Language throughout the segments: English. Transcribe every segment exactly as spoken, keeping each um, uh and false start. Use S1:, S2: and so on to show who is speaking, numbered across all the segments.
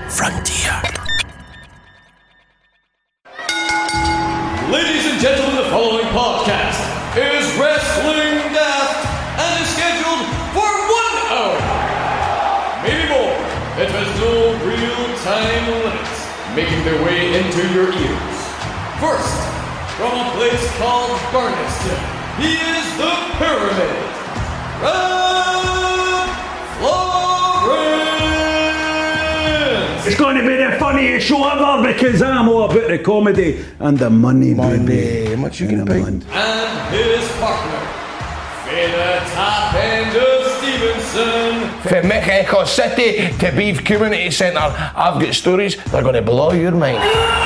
S1: frontier.
S2: Ladies and gentlemen, the following podcast is Wrestling Daft and is scheduled for one hour. Maybe more. It has no real-time limits, making their way into your ears. First, from a place called Barneston, he is the Pyramid. Red Florence!
S3: It's going to be the funniest show ever because I'm all about the comedy and the money,
S4: Money. How much you
S3: in
S4: gonna
S3: the
S4: pay?
S3: land.
S2: And his partner, Fada Top End of Stevenson.
S4: From Mexico City to Beef Community Centre, I've got stories that are going to blow your mind.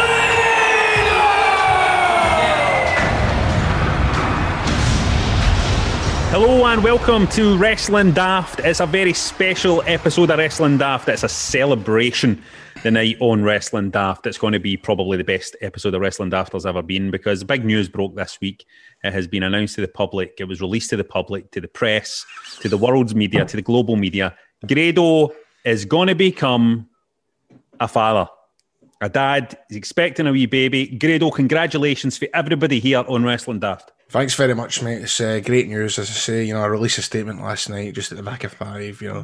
S5: Hello and welcome to Wrestling Daft. It's a very special episode of Wrestling Daft. It's a celebration the night on Wrestling Daft. It's going to be probably the best episode of Wrestling Daft there's ever been because big news broke this week. It has been announced to the public. It was released to the public, to the press, to the world's media, to the global media. Grado is going to become a father. A dad. He's expecting a wee baby. Grado, congratulations for everybody here on Wrestling Daft.
S4: Thanks very much, mate. It's uh, great news, as I say. You know, I released a statement last night, just at the back of five. You know,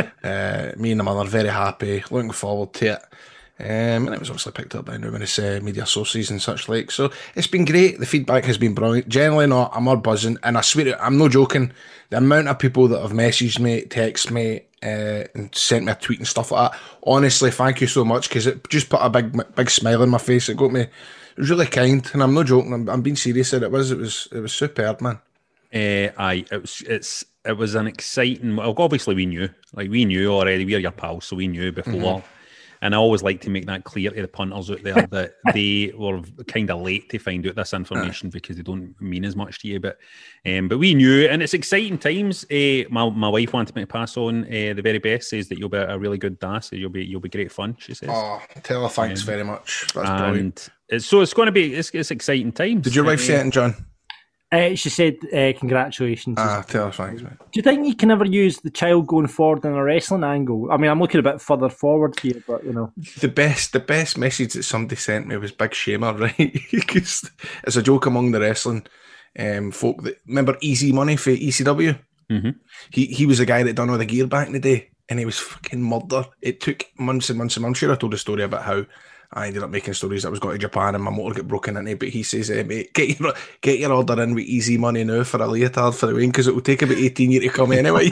S4: uh, me and the mother very happy, looking forward to it. Um, and it was obviously picked up by numerous uh, media sources and such like. So it's been great. The feedback has been brilliant. Generally, not. I'm all buzzing, and I swear, I'm no joking. The amount of people that have messaged me, text me, uh, and sent me a tweet and stuff like that. Honestly, thank you so much because it just put a big, big smile on my face. It got me. It was really kind, and I'm not joking. I'm, I'm being serious. It was. It was. It was superb, man.
S5: Uh, aye, it was. It's. It was an exciting. Well, obviously we knew, like we knew already. We're your pals, so we knew before. Mm-hmm. And I always like to make that clear to the punters out there that they were kind of late to find out this information because they don't mean as much to you. But, um, but we knew, and it's exciting times. Uh, my my wife wanted me to pass on uh, the very best. Says that you'll be a really good dad. So you'll be you'll be great fun. She says.
S4: Oh, tell her thanks um, very much. That's
S5: and
S4: brilliant.
S5: It's, so it's going to be it's, it's exciting times.
S4: Did your wife uh, say it, John?
S6: Uh, she said, uh, congratulations.
S4: Ah, tell her thanks, mate.
S6: Do you think you can ever use the child going forward in a wrestling angle? I mean, I'm looking a bit further forward here, but, you know.
S4: The best the best message that somebody sent me was Big Shamer, right? Because it's a joke among the wrestling um, folk. That, remember Easy Money for E C W?
S5: Mm-hmm.
S4: He he was the guy that done all the gear back in the day, and he was fucking murder. It took months and months and months. I'm sure I told a story about how I ended up making stories that I was going to Japan and my motor got broken into, but he says, eh, mate, get your, get your order in with Easy Money now for a leotard for the win because it will take about eighteen years to come anyway.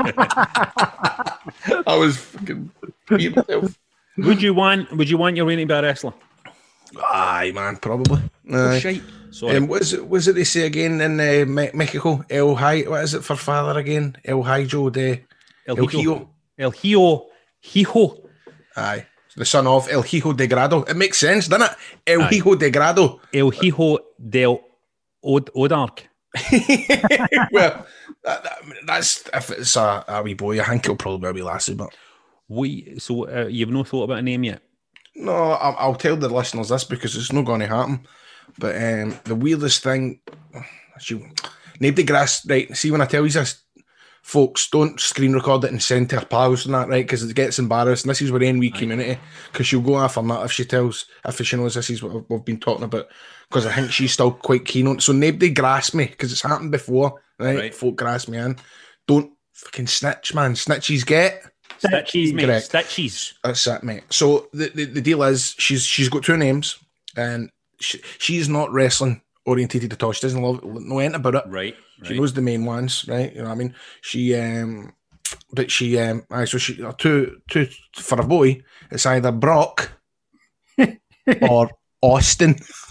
S4: I was fucking beating myself.
S5: Would you want Would you want your win to be a wrestler?
S4: Aye, man, probably.
S5: Oh,
S4: Aye.
S5: shite. Sorry.
S4: Um, what is it? What is it they say again in uh, Me- Mexico? El Hi. What is it for father again? El Hijo de
S5: El,
S4: El
S5: Hijo.
S4: Hijo.
S5: El Hijo. Hijo.
S4: Aye. The son of El Hijo de Grado. It makes sense, doesn't it? El
S5: Aye.
S4: Hijo de Grado.
S5: El Hijo del Od- Odark.
S4: Well, that, that, that's if it's a, a wee boy, I think it'll probably be a wee lassie, but
S5: We, so uh, you've no thought about a name yet?
S4: no, I'll, I'll tell the listeners this because it's not going to happen. But um, the weirdest thing, you, nobody grass, right? See, when I tell you this, folks, don't screen record it and send to her pals and that, right? Because it gets embarrassed. And this is where in we community, because she'll go after that if she tells, if she knows this is what we've been talking about. Because I think she's still quite keen on it. So nobody grass me, because it's happened before, right?
S5: Right.
S4: Folk grass me in. Don't fucking snitch, man. Snitches get.
S5: Stitchies, mate.
S4: Correct.
S5: Stitchies.
S4: That's it, mate. So the, the, the deal is, she's she's got two names, and she, she's not wrestling orientated at all. She doesn't love know anything about it.
S5: Right.
S4: She
S5: right.
S4: knows the main ones, right? You know what I mean? She, um, but she, um, aye, so she, uh, two, two, for a boy, it's either Brock or Austin.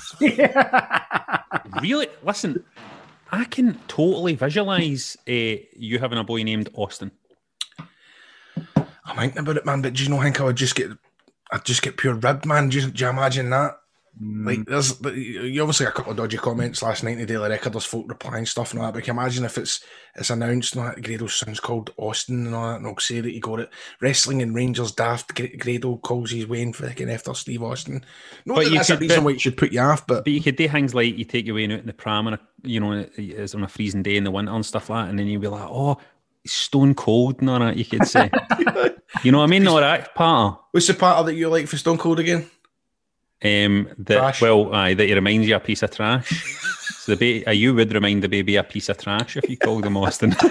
S5: Really? Listen, I can totally visualise uh, you having a boy named Austin.
S4: I'm thinking about it, man, but do you know, I think I would just get, I'd just get pure ribbed, man. Do you, do you imagine that? Mm. Like, there's, you obviously got a couple of dodgy comments last night in the Daily Record. There's folk replying stuff and all that. But can you imagine if it's it's announced that Grado's son's called Austin and all that, and I'll say that he got it. Wrestling and Rangers daft. Grado calls his Wayne fucking after Steve Austin. No,
S5: But
S4: that
S5: you
S4: that's
S5: could-
S4: a reason
S5: but-
S4: why it should put you off. But
S5: But you could do things like you take your Wayne out in the pram and, a, you know, it's on a freezing day in the winter and stuff like that, and then you'd be like, oh, stone cold and all that, you could say. You know what I mean? All that patter.
S4: What's the patter that you like for Stone Cold again?
S5: Um, that
S4: Trash.
S5: well, aye, that he reminds you a piece of trash. So the ba- uh, you would remind the baby a piece of trash if you called him Austin. uh,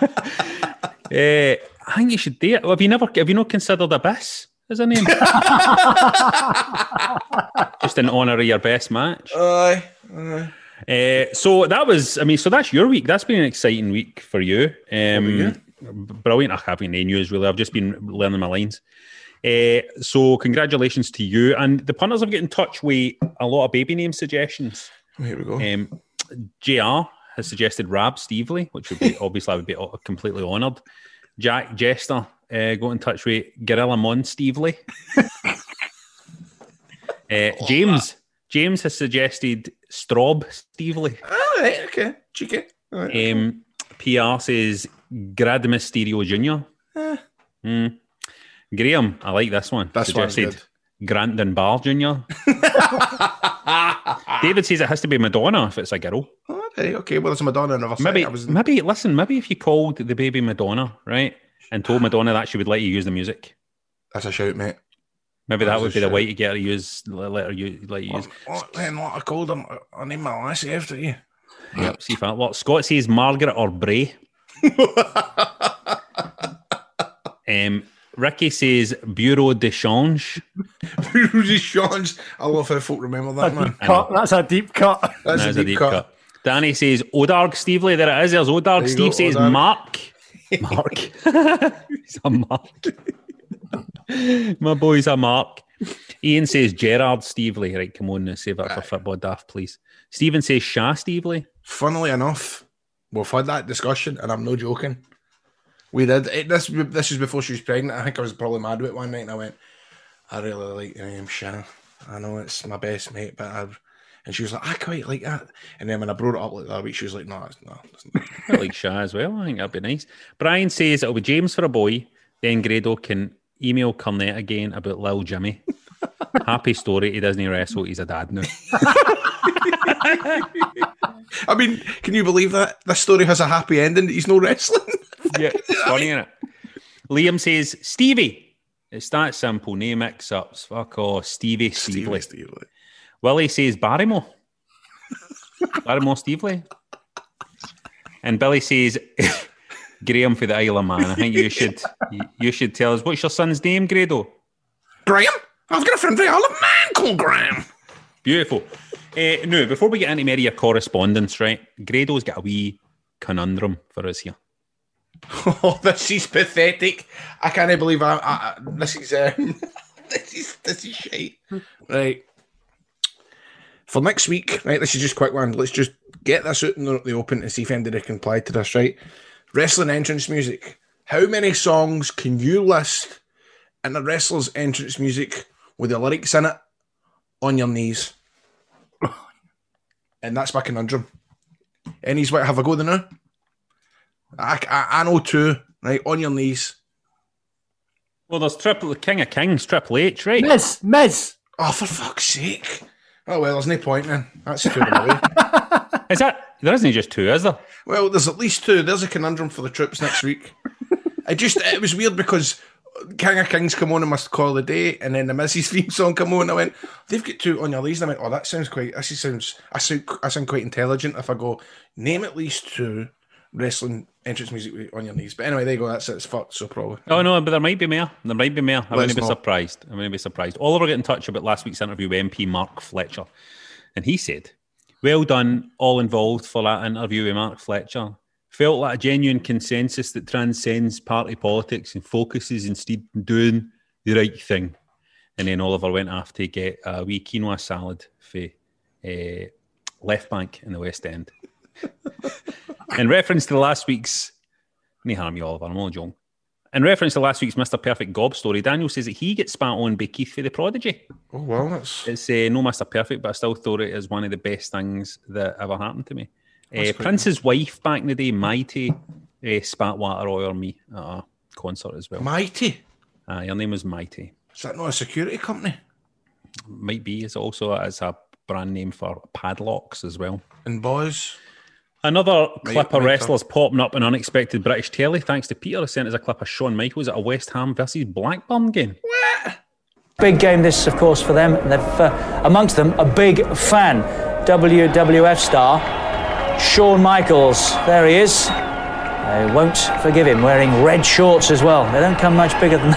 S5: I think you should do it. Have you never? Have you not considered Abyss as a name? Just in honour of your best match.
S4: Aye. Aye.
S5: Uh, so that was, I mean, so that's your week. That's been an exciting week for you. Um, brilliant. I haven't any news really. I've just been learning my lines. Uh, so congratulations to you. And the punters have got in touch with a lot of baby name suggestions.
S4: Here we go.
S5: Um, J R has suggested Rab Stevely, which would be obviously I would be completely honoured. Jack Jester uh, got in touch with Gorilla Mon Stevely. uh, James James has suggested Strob Stevely.
S4: All right, okay, cheeky. All right.
S5: Um, P R says Grad Mysterio Junior
S4: Eh.
S5: Mm. Graham, I like this one.
S4: This one's
S5: suggested Grant Dunbar Junior David says it has to be Madonna if it's a girl.
S4: All right, okay. Well, it's a Madonna and I've
S5: Maybe,
S4: I was...
S5: maybe listen. Maybe if you called the baby Madonna, right, and told Madonna that she would let you use the music,
S4: That's a shout, mate.
S5: maybe
S4: That's
S5: that would
S4: a
S5: be the
S4: shout.
S5: way to get her to use, let her use, let you use.
S4: What, then what I called him? I named my lassie after you.
S5: Yep. See if that. What Scott says, Margaret or Bray. um, Ricky says Bureau de Change.
S4: Rudy Sean's. I love how folk remember that,
S6: A
S4: man.
S6: deep cut. That's a deep cut.
S4: That's
S5: That's
S4: a deep, cut.
S5: Danny says Odarg Stevely. There it is. There's Odarg.
S4: There you
S5: Steve
S4: go,
S5: says
S4: Odarg.
S5: Mark. Mark. He's a Mark. My boy's a Mark. Ian says Gerard Stevely. Right, come on now, save that for football daft, please. Stephen says Shah Stevely.
S4: Funnily enough, we've had that discussion, and I'm no joking. We did. It, this this was before she was pregnant. I think I was probably mad with it one night, and I went, I really like the name Shah. I know it's my best mate, but I... And she was like, I quite like that. And then when I brought it up like that week, she was like, no, it's no. It's not.
S5: I like Shah as well. I think that'd be nice. Brian says it'll be James for a boy. Then Grado can email Cornette again about Lil Jimmy. Happy story. He doesn't wrestle. He's a dad now.
S4: I mean, can you believe that? This story has a happy ending. He's no wrestling.
S5: Yeah, it's funny, isn't it? Liam says Stevie. It's that simple. No mix-ups. Fuck off. Stevie Stevely.
S4: Stevie, Stevie.
S5: Willie says Barrymore. Barrymore Stevely. And Billy says Graham for the Isle of Man. I think you should you, you should tell us, what's your son's name, Grado?
S4: Graham? I've got a friend for the Isle of Man called Graham.
S5: Beautiful. Uh, no, before we get into any of your correspondence, right, Grado's got a wee conundrum for us here.
S4: Oh, this is pathetic. I can't believe I, I, I this is um, this is this is shite. Right. For next week, right, this is just a quick one. Let's just get this out in the, the open and see if anybody can apply to this, right? Wrestling entrance music. How many songs can you list in the wrestler's entrance music with the lyrics in it on your knees? And that's my conundrum. And he's what, have a go there now? I, I, I know two, right? On your knees.
S5: Well, there's Triple the King of Kings, Triple H, right?
S6: Miz, Miz.
S4: Oh, for fuck's sake. Oh, well, there's no point then. That's two in a way.
S5: Is that, there isn't just two, is there?
S4: Well, there's at least two. There's a conundrum for the troops next week. I just, it was weird because King of Kings come on and must call the day, and then the Missy's theme song come on. And I went, they've got two on your knees. And I went, oh, that sounds quite, this sounds, I sound, I sound quite intelligent if I go, name at least two wrestling entrance music on your knees. But anyway, there you go. That's it. It's fucked, so probably.
S5: Oh, no, but there might be more. There might be more. I
S4: Let's
S5: wouldn't be
S4: not.
S5: surprised. I wouldn't be surprised. Oliver got in touch about last week's interview with M P Mark Fletcher. And he said, well done, all involved, for that interview with Mark Fletcher. Felt like a genuine consensus that transcends party politics and focuses instead on doing the right thing. And then Oliver went off to get a wee quinoa salad for uh, Left Bank in the West End. In reference to last week's... No harm you, Oliver, I'm only joking. In reference to last week's Mister Perfect Gob story, Daniel says that he gets spat on by Keith for the Prodigy.
S4: Oh, well, that's...
S5: It's uh, no Mister Perfect, but I still thought it is one of the best things that ever happened to me. Uh, Prince's wife back in the day, Mighty, uh, spat water over me at a concert as well.
S4: Mighty.
S5: Uh, her name was Mighty.
S4: Is that not a security company?
S5: Might be. It's also as a brand name for padlocks as well.
S4: And boys?
S5: Another clip
S4: Mate,
S5: of
S4: mate,
S5: wrestlers popping up in unexpected British telly, thanks to Peter, who sent us a clip of Shawn Michaels at a West Ham versus Blackburn game.
S1: Big game this, of course, for them. They've, uh, amongst them, a big fan, W W F star, Shawn Michaels. There he is. They won't forgive him, wearing red shorts as well. They don't come much bigger than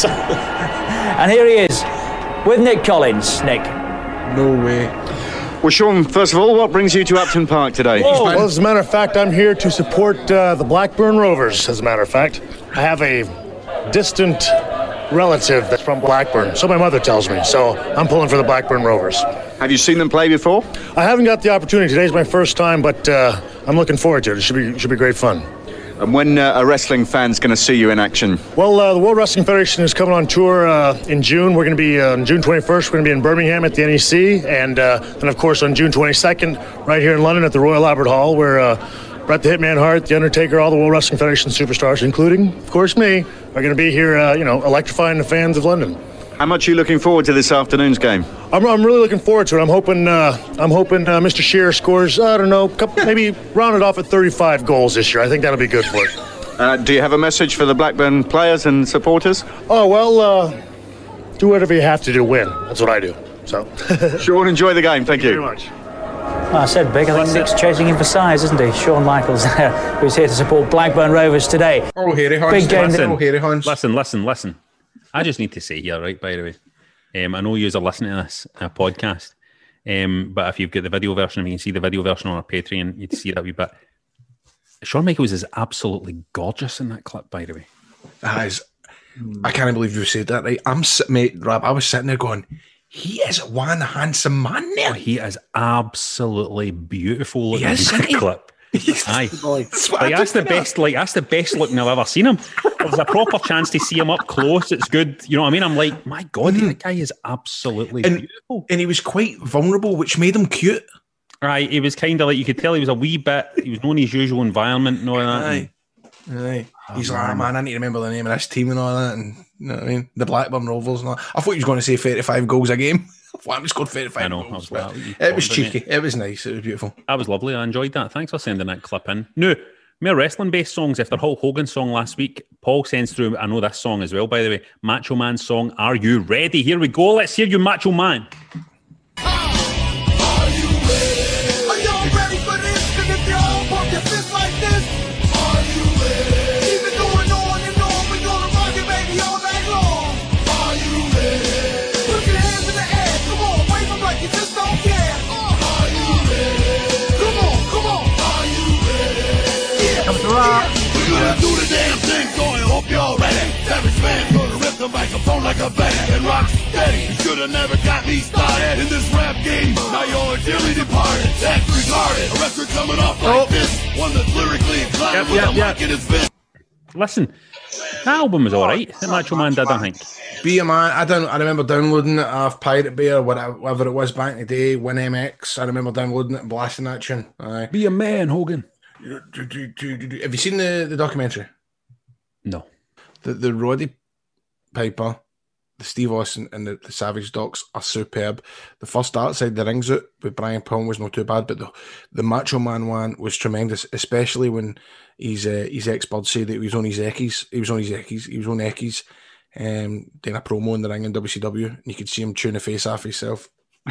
S1: that. And here he is, with Nick Collins. Nick.
S4: No way.
S7: Well, Shawn, first of all, what brings you to Upton Park today?
S8: Well, as a matter of fact, I'm here to support uh, the Blackburn Rovers, as a matter of fact. I have a distant relative that's from Blackburn, so my mother tells me. So I'm pulling for the Blackburn Rovers.
S7: Have you seen them play before?
S8: I haven't got the opportunity. Today's my first time, but uh, I'm looking forward to it. It should be, should be great fun.
S7: And when uh, a wrestling fan's going to see you in action?
S8: Well, uh, the World Wrestling Federation is coming on tour uh, in June. We're going to be uh, on June twenty-first. We're going to be in Birmingham at the N E C, and uh, and of course on June twenty-second, right here in London at the Royal Albert Hall, where uh, Bret the Hitman Hart, The Undertaker, all the World Wrestling Federation superstars, including, of course, me, are going to be here, uh, you know, electrifying the fans of London.
S7: How much are you looking forward to this afternoon's game?
S8: I'm, I'm really looking forward to it. I'm hoping uh, I'm hoping uh, Mister Shearer scores, I don't know, couple, maybe round it off at thirty-five goals this year. I think that'll be good for it.
S7: Uh, do you have a message for the Blackburn players and supporters?
S8: Oh, well, uh, do whatever you have to do, win. That's what I do. So,
S7: Shawn, enjoy the game. Thank,
S8: Thank you
S7: you.
S8: very much.
S1: Well, I said big. I think Nick's chasing him for size, isn't he? Shawn Michaels there, who's here to support Blackburn Rovers today.
S4: Oh, hairy horns.
S1: Big game.
S4: Listen, oh, hairy horns.
S5: Listen, listen, listen. I just need to say here, right, by the way, um, I know you are listening to this uh, podcast, um, but if you've got the video version, if you can see the video version on our Patreon, you'd see that wee bit. Shawn Michaels is absolutely gorgeous in that clip, by the way.
S4: That is, I can't believe you said that, right? I'm sit- mate, Rab, I was sitting there going, he is one handsome man there.
S5: Oh, he is absolutely beautiful looking
S4: He is,
S5: in that
S4: isn't he?
S5: clip. Aye.
S4: That's what
S5: Like,
S4: I
S5: that's the
S4: think of.
S5: best. Like that's the best looking I've ever seen him. There's a proper chance to see him up close. It's good. You know what I mean? I'm like, my God, that guy is absolutely
S4: And,
S5: beautiful.
S4: and he was quite vulnerable, which made him cute.
S5: Right, he was kind of like, you could tell he was a wee bit. He was not in his usual environment and all that.
S4: Aye. Aye. He's like, oh, man, I need to remember the name of this team and all that. And you know what I mean? The Blackburn Rovers and all that. I thought he was going to say thirty-five goals a game. I thought he scored thirty-five
S5: I know, I
S4: goals.
S5: was
S4: but
S5: like,
S4: it was
S5: didn't you?
S4: cheeky. It was nice. It was beautiful.
S5: That was lovely. I enjoyed that. Thanks for sending that clip in. No, more wrestling-based songs. After Hulk Hogan's song last week, Paul sends through, I know this song as well, by the way, Macho Man's song, Are You Ready? Here we go. Let's hear you, Macho Man.
S9: Do the damn thing, so I hope you're ready. Savage man gonna rip the microphone like a band and rock steady. You should have never got me started in this rap game. Now you're dearly departed. That's retarded. A wrestler coming off like
S5: Oh.
S9: this, one that's lyrically inclined
S5: Yep,
S9: with
S5: yep,
S9: a
S5: yep.
S9: mic in his fist.
S5: Listen, that album was all right. The Macho Man did, I think.
S4: Be a man. I don't. I remember downloading it off Pirate Bay or whatever, whatever it was back in the day. Win M X. I remember downloading it and blasting that tune. Aye.
S5: Be a man, Hogan.
S4: Have you seen the, the documentary?
S5: No.
S4: The the Roddy Piper, the Steve Austin, and the, the Savage docs are superb. The first outside the rings out with Brian Pong was not too bad, but the the Macho Man one was tremendous, especially when his uh, his ex-bud said that he was on his eckies. He was on his eckies. He was on eckies. Um, doing a promo in the ring in W C W, and you could see him tune the face off himself.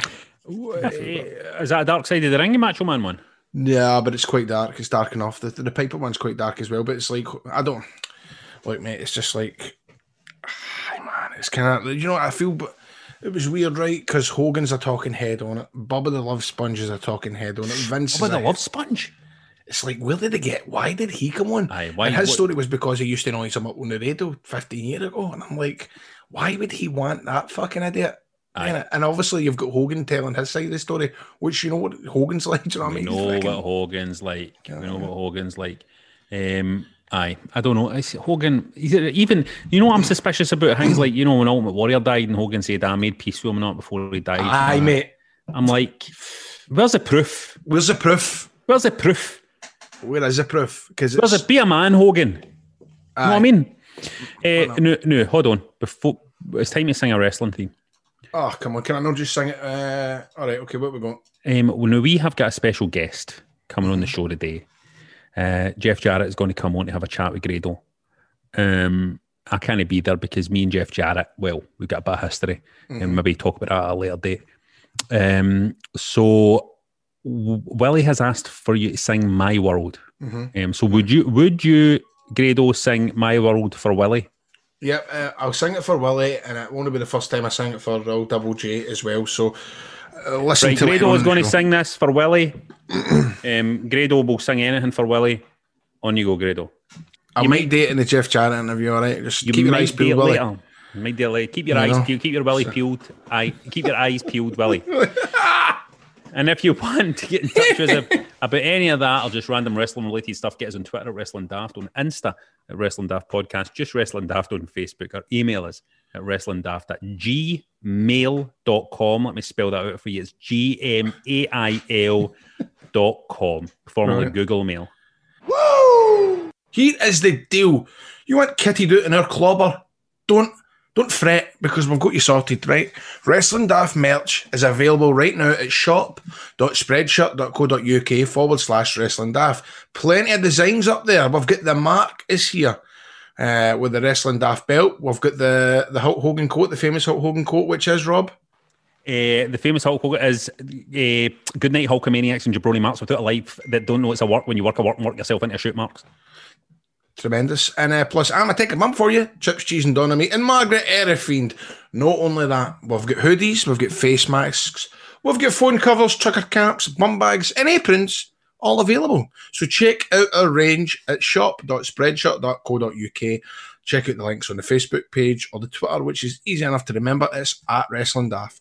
S5: Is that a Dark Side of the Ring, the Macho Man one?
S4: Yeah, but it's quite dark. It's dark enough. The, the Piper one's quite dark as well, but it's like, I don't, look, mate, it's just like, ah, man, it's kind of, you know what I feel, but it was weird, right? Because Hogan's a talking head on it. Bubba the Love Sponge is a talking head on it. Vince
S5: Bubba
S4: is
S5: the
S4: a-
S5: Love Sponge?
S4: It's like, where did they get, why did he come on?
S5: Aye, why-
S4: and his
S5: what-
S4: story was because he used to noise him up on the radio fifteen years ago. And I'm like, why would he want that fucking idiot?
S5: Aye.
S4: And, and obviously you've got Hogan telling his side of the story, which you know what Hogan's like, do you know what I
S5: We
S4: mean?
S5: know
S4: He's
S5: what
S4: fucking-
S5: Hogan's like. We know what Hogan's like. Um, aye, I don't know. It's Hogan, he's- even, you know, I'm suspicious about things like, you know, when Ultimate Warrior died and Hogan said, I made peace with him not before he died.
S4: Aye, mate.
S5: I'm like, where's the proof?
S4: Where's the proof?
S5: Where's the proof?
S4: Where is the proof? Because
S5: Where's
S4: it's
S5: it? Be a man, Hogan. You know what I mean?
S4: Oh,
S5: Uh, no, no, hold on. Before it's time to sing a wrestling theme.
S4: oh come on, can I not just sing it? Uh, all right, okay, what we got?
S5: Um, well, now we have got a special guest coming on the show today. Uh, Jeff Jarrett is going to come on to have a chat with Grado. Um, I can't be there because me and Jeff Jarrett, well, we've got a bit of history, mm-hmm. and maybe talk about that at a later date. Um, so w- Willie has asked for you to sing "My World." Mm-hmm. Um, so would you, would you, Grado, sing "My World" for Willie?
S4: Yep, uh, I'll sing it for Willie, and it won't be the first time I sing it for Raul Double J as well. So uh, listen
S5: right,
S4: to
S5: Grado is going
S4: show.
S5: to sing this for Willie. um, Grado will sing anything for Willie. On you go, Grado.
S4: I
S5: you
S4: might
S5: might
S4: date in the Jeff Jarrett interview, all right? Just
S5: you
S4: keep your
S5: might
S4: eyes peeled, Willie.
S5: Later. You might do it later. Keep your
S4: You
S5: eyes
S4: know?
S5: peeled. Keep your Willie
S4: So-
S5: peeled. Eye. Keep your eyes peeled, Willie. And if you want to get in touch with us about any of that or just random wrestling related stuff, get us on Twitter at Wrestling Daft, on Insta at Wrestling Daft Podcast, just Wrestling Daft on Facebook, or email us at wrestlingdaft at gmail dot com. Let me spell that out for you. It's G M A I L dot com, formerly
S4: Right.
S5: Google Mail.
S4: Woo! Here is the deal. You want kitted out in our clobber? Don't don't fret, because we've got you sorted, right? Wrestling Daft merch is available right now at shop dot spreadshirt dot co dot uk forward slash Wrestling Daft. Plenty of designs up there. We've got the Mark is here uh, with the Wrestling Daft belt. We've got the, the Hulk Hogan coat, the famous Hulk Hogan coat, which is, Rob?
S5: Uh, the famous Hulk Hogan is uh, Goodnight Hulkamaniacs and Jabroni Marks without a life that don't know it's a work when you work a work and work yourself into shoot marks.
S4: Tremendous. And uh, plus, I'm a take a mum for you. Chips, cheese, and Dynamite. And Margaret Erifiend. Not only that, we've got hoodies, we've got face masks, we've got phone covers, trucker caps, bum bags, and aprons, all available. So check out our range at shop dot spreadshirt dot co dot uk. Check out the links on the Facebook page or the Twitter, which is easy enough to remember. It's at Wrestling Daft.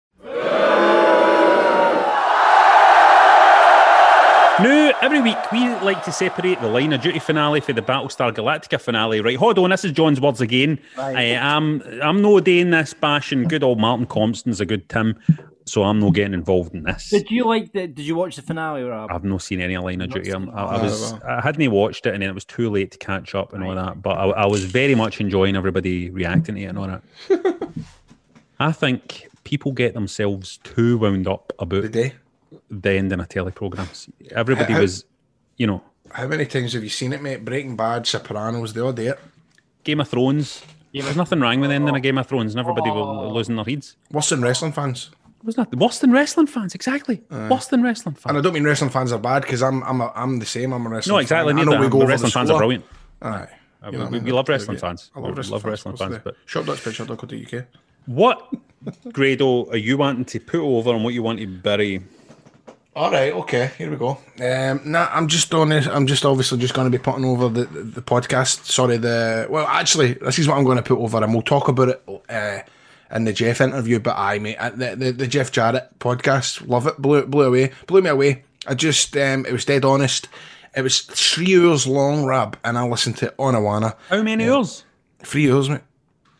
S5: Now, every week we like to separate the Line of Duty finale for the Battlestar Galactica finale. Right, hold on, this is John's words again.
S6: Right.
S5: I am, I'm no doing this bashing good old Martin Compston's a good Tim, so I'm not getting involved in this.
S6: Did you like the? Did you watch the finale, Rob?
S5: I've not seen any Line of
S6: Not
S5: Duty.
S6: seen
S5: I'm- I, I was,
S4: it.
S5: I hadn't watched it, and then it was too late to catch up and all that. But I, I was very much enjoying everybody reacting to it and all that. I think people get themselves too wound up about
S4: The day.
S5: the ending of teleprograms. Everybody
S4: How-
S5: was, you know,
S4: How many times have you seen it, mate? Breaking Bad, Sopranos, they all do it.
S5: Game of Thrones. There's nothing wrong with the ending of Game of Thrones, and everybody was losing their heads.
S4: Worse than wrestling fans.
S5: It was not worse than wrestling fans, exactly. Worse than wrestling fans.
S4: And I don't mean wrestling fans are bad, because I'm I'm a, I'm the same. I'm a wrestling
S5: No, exactly.
S4: fan. I
S5: neither.
S4: know we go
S5: The
S4: over
S5: wrestling
S4: the
S5: fans are
S4: score.
S5: brilliant.
S4: Aye.
S5: Uh,
S4: You know what I
S5: we,
S4: mean?
S5: we love
S4: That's
S5: wrestling
S4: what
S5: fans.
S4: I love
S5: We
S4: wrestling
S5: love
S4: fans.
S5: wrestling fans. But
S4: shop dot spreadshirt dot co dot uk.
S5: what, Grado, are you wanting to put over and what you want to bury?
S4: All right, okay, here we go. Um, nah, I'm just on it. I'm just obviously just going to be putting over the, the, the podcast. Sorry, the well, actually, this is what I'm going to put over, and we'll talk about it uh, in the Jeff interview. But I, mate, uh, the, the the Jeff Jarrett podcast, love it, blew blew away, blew me away. I just, um, it was dead honest. It was three hours long, Rab, and I listened to it on Awana.
S5: How many hours?
S4: Three hours, mate.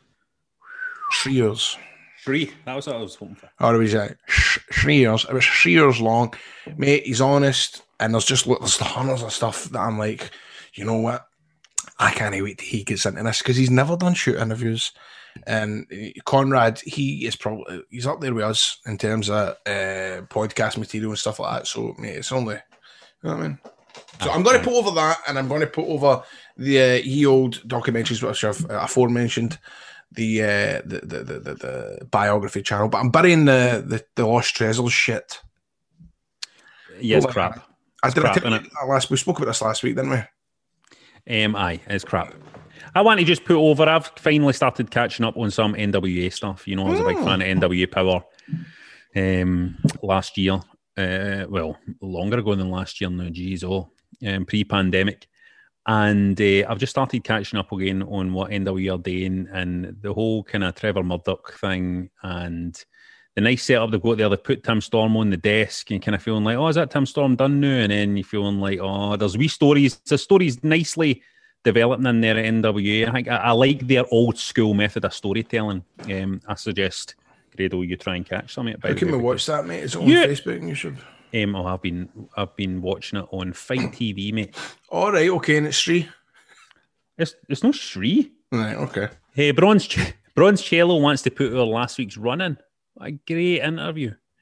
S4: Three hours.
S5: Three. That was what I was hoping for.
S4: Or it was like sh- three years. It was three years long, mate. He's honest, and there's just there's hundreds of stuff that I'm like, you know what? I can't wait till he gets into this, because he's never done shoot interviews. And Conrad, he is probably he's up there with us in terms of uh, podcast material and stuff like that. So, mate, it's only, you know what I mean. So I'm going to put over that, and I'm going to put over the uh, ye old documentaries which I've uh, aforementioned. The, uh, the, the the the the biography channel, but I'm burying the the, the Lost Treasures shit.
S5: Yeah, it's
S4: Well,
S5: crap.
S4: I
S5: It's
S4: did I
S5: crap,
S4: tell you
S5: innit?
S4: that last. We spoke about this last week, didn't we?
S5: Um, aye, it's crap. I want to just put over, I've finally started catching up on some N W A stuff. You know, I was a big fan of N W A Power um, last year. Uh, well, longer ago than last year now, geez, oh, um, pre-pandemic. And uh, I've just started catching up again on what N W A are doing and the whole kind of Trevor Murdoch thing and the nice setup they've got there. They put Tim Storm on the desk and kind of feeling like, oh, is that Tim Storm done now? And then you're feeling like, oh, there's wee stories. The story's nicely developing in there at N W A. I think I, I like their old school method of storytelling. Um, I suggest, Grado, you try and catch some of it. by
S4: How
S5: the
S4: can
S5: way,
S4: we watch that, mate? Is it on
S5: Yeah.
S4: Facebook and YouTube?
S5: Um, oh, I've been I've been watching it on Fight T V, mate.
S4: All right, okay, and it's free.
S5: It's it's no Shri.
S4: Right, okay.
S5: Hey, Bronze Ch- Bronze Cello wants to put our last week's run in. What a great interview.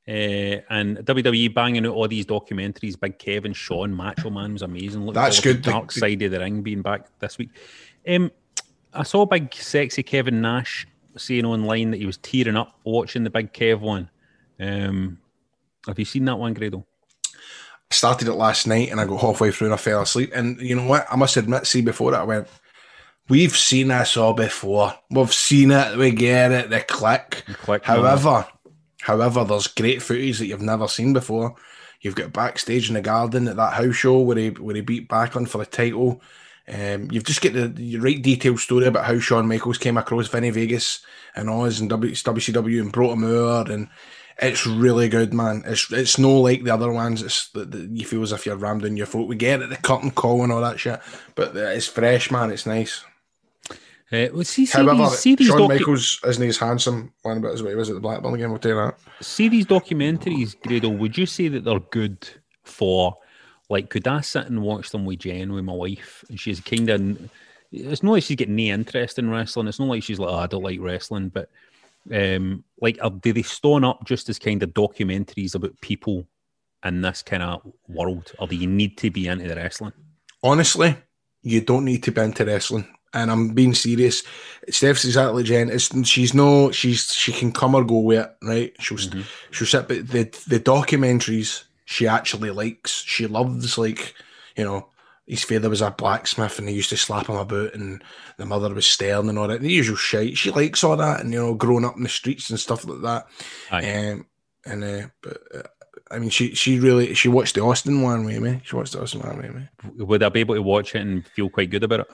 S5: Uh, and W W E banging out all these documentaries. Big Kevin, Sean, Macho Man was amazing. Looking
S4: That's
S5: forward to
S4: good.
S5: Dark
S4: The-
S5: Side of the Ring being back this week. Um, I saw big sexy Kevin Nash saying online that he was tearing up watching the Big Kev one. Um, have you seen that one, Grado?
S4: I started it last night and I got halfway through and I fell asleep. And you know what? I must admit, see, before that I went, we've seen this all before. We've seen it, we get it, the click.
S5: The click
S4: however, however, there's great footage that you've never seen before. You've got backstage in the garden at that house show where he where he beat Backlund for the title. Um, you've just got the, the right detailed story about how Shawn Michaels came across Vinny Vegas and Oz and w, W C W and brought him over, and it's really good, man. It's it's no like the other ones. It's that you feel as if you're rammed in your throat. We get it, the curtain call and all that shit, but it's fresh, man. It's nice.
S5: Uh, well, see, see
S4: However,
S5: these, see these
S4: Shawn
S5: docu-
S4: Michaels isn't as handsome one bit as what he was at the Blackburn game. I'll tell you that.
S5: See these documentaries, Grado. Would you say that they're good for, like, could I sit and watch them with Jen, with my wife, and she's kind of, it's not like she's getting any interest in wrestling. It's not like she's like, oh, I don't like wrestling, but um, like, are, do they stone up just as kind of documentaries about people in this kind of world, or do you need to be into the wrestling?
S4: Honestly, you don't need to be into wrestling. And I'm being serious. Steph's exactly Jen. It's, she's no, she's she can come or go with it, right? She'll mm-hmm. she'll sit, but the the documentaries she actually likes. She loves, like, you know, his father was a blacksmith and he used to slap him about, and the mother was stern and all that. The usual shite. She likes all that, and you know, growing up in the streets and stuff like that.
S5: Aye.
S4: Um, and uh, but. Uh, I mean, she she really she watched the Austin one with me. She watched the Austin one with me.
S5: Would I be able to watch it and feel quite good about it?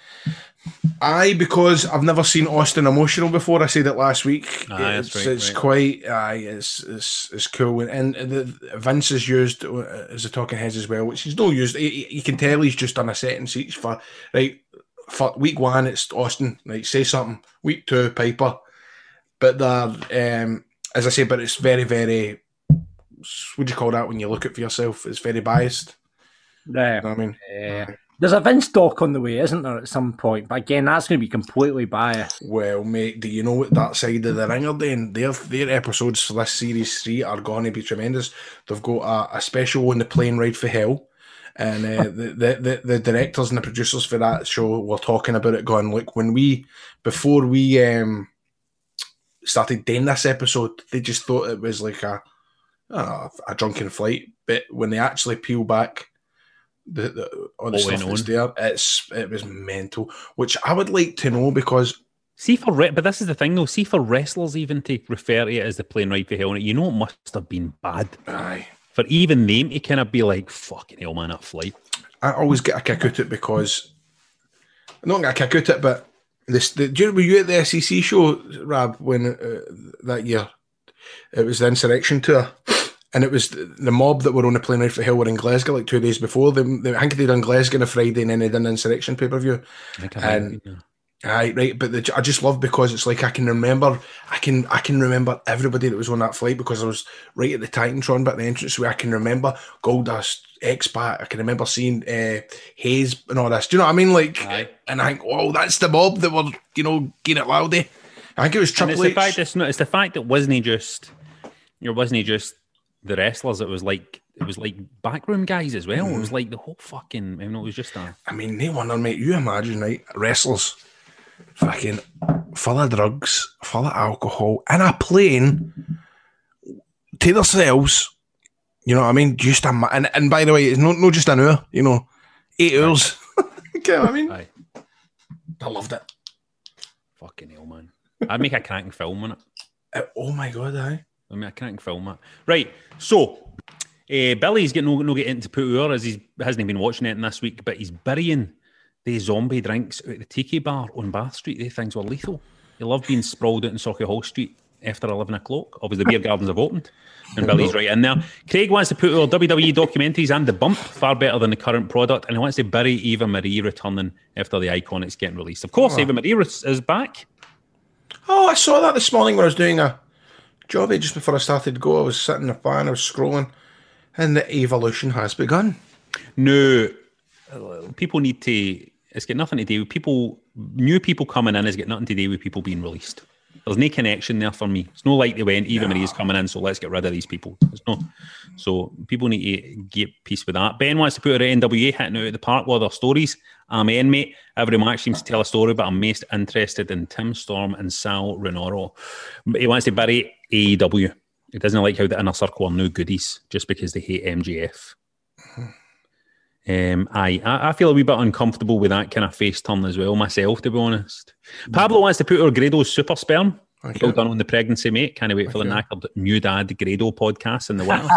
S4: Aye, because I've never seen Austin emotional before. I said it last week.
S5: Aye,
S4: it's
S5: that's right,
S4: it's
S5: right.
S4: quite aye, it's it's it's cool, and, and the, Vince is used as a talking heads as well, which he's no used. You can tell he's just done a sentence each for right. For week one, it's Austin. Like, say something. Week two, Piper. But the um, as I say, but it's very very. What do you call that when you look at it for yourself? It's very biased.
S6: Yeah.
S4: You know what I mean?
S6: Yeah. There's a Vince doc on the way, isn't there, at some point? But again, that's going to be completely biased.
S4: Well, mate, do you know what that side of the ring are doing? Their, their episodes for this series three are going to be tremendous. They've got a, a special on the plane ride for hell. And uh, the, the, the, the directors and the producers for that show were talking about it, going, look, when we, before we um, started doing this episode, they just thought it was like a, I don't know, a drunken flight, but when they actually peel back the, the all the
S5: All
S4: stuff
S5: went
S4: that's
S5: on.
S4: there, it's it was mental. Which I would like to know, because
S5: See for re- but this is the thing though. See for wrestlers even to refer to it as the plane ride for hell, you know it must have been bad.
S4: aye,
S5: For even them to kind of be like, fucking hell, man, that flight.
S4: I always get a kick out it because I don't get a kick out it, but this. The, do you were you at the S E C show, Rab, when uh, that year? It was the Insurrection tour. And it was the mob that were on the plane ride for hell were in Glasgow like two days before. They, they, I think they'd done Glasgow on a Friday and then they'd done an Insurrection pay-per-view.
S5: I think I
S4: And
S5: might be, yeah.
S4: aye, right, but the, I just love because it's like I can remember, I can I can remember everybody that was on that flight because I was right at the Titantron, but at the entrance where I can remember Goldust, X-Pac, I can remember seeing uh, Hayes and all this. Do you know what I mean? Like,
S5: Aye.
S4: and I think, oh, that's the mob that were, you know, getting it loudy. I think it was
S5: And
S4: Triple
S5: it's the
S4: H.
S5: fact it's not. It's the fact that wasn't just, it wasn't just the wrestlers. It was like it was like backroom guys as well.
S4: Mm.
S5: It was like the whole fucking. I mean, it was just a.
S4: I mean, no wonder, mate. You imagine, right? Wrestlers, fucking full of drugs, full of alcohol, in a plane to themselves. You know what I mean? Just a ma- and, and by the way, it's not, not just an hour. You know, eight hours. You know what I mean?
S5: Aye.
S4: I loved it.
S5: Fucking hell, man. I'd make a cracking film on it.
S4: Uh, oh my god, aye.
S5: I mean, I can't film it. Right, so uh, Billy's getting no, no get into put hour as he hasn't been watching it this week, but he's burying the zombie drinks out the Tiki Bar on Bath Street. They things were lethal. They love being sprawled out in Socky Hall Street after eleven o'clock. Obviously, the beer gardens have opened, and Billy's right in there. Craig wants to put our W W E documentaries and the bump far better than the current product, and he wants to bury Eva Marie returning after the Iconics getting released. Of course,
S4: Oh.
S5: Eva Marie is back.
S4: Oh, I saw that this morning when I was doing a jobby just before I started to go. I was sitting in the fan, I was scrolling, and the evolution has begun.
S5: No, uh, people need to. It's got nothing to do with people. New people coming in has got nothing to do with people being released. There's no connection there for me. It's no like they went, Eva Marie's coming in, so let's get rid of these people. It's no. So people need to get peace with that. Ben wants to put her N W A hitting out of the park with their stories. I'm in, mate. Every match seems to tell a story, but I'm most interested in Tim Storm and Sal Rinauro. He wants to bury A E W. He doesn't like how the Inner Circle are no goodies just because they hate M J F. Um, I, I feel a wee bit uncomfortable with that kind of face turn as well myself, to be honest. Pablo wants to put our Grado's super sperm. Okay. Well done on the pregnancy, mate. Can't wait for okay. the knackered new dad Grado podcast in the winter.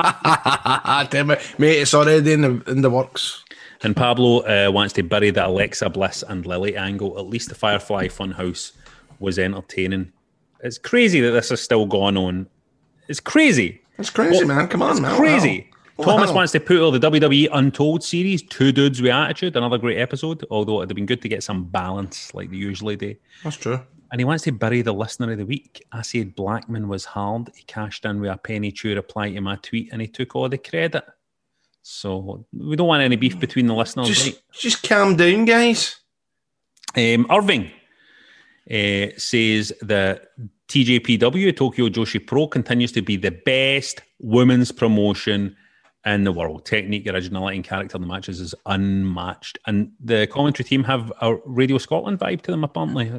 S4: Damn it, mate, it's already in the, in the works.
S5: And Pablo uh, wants to bury the Alexa Bliss and Lily angle. At least the Firefly Funhouse was entertaining. It's crazy that this is still going on. It's crazy.
S4: It's crazy, well, man. Come on,
S5: it's
S4: man.
S5: Crazy.
S4: Wow.
S5: Thomas
S4: wow.
S5: wants to put all the W W E Untold series, Two Dudes with Attitude, another great episode, although it'd have been good to get some balance like they usually do.
S4: That's true.
S5: And he wants to bury the listener of the week. I said Blackman was hard. He cashed in with a penny chew reply to my tweet and he took all the credit. So we don't want any beef between the listeners.
S4: Just,
S5: right?
S4: just calm down, guys.
S5: Um, Irving uh, says that T J P W, Tokyo Joshi Pro, continues to be the best women's promotion in the world. Technique, originality, and character in the matches is unmatched. And the commentary team have a Radio Scotland vibe to them, apparently.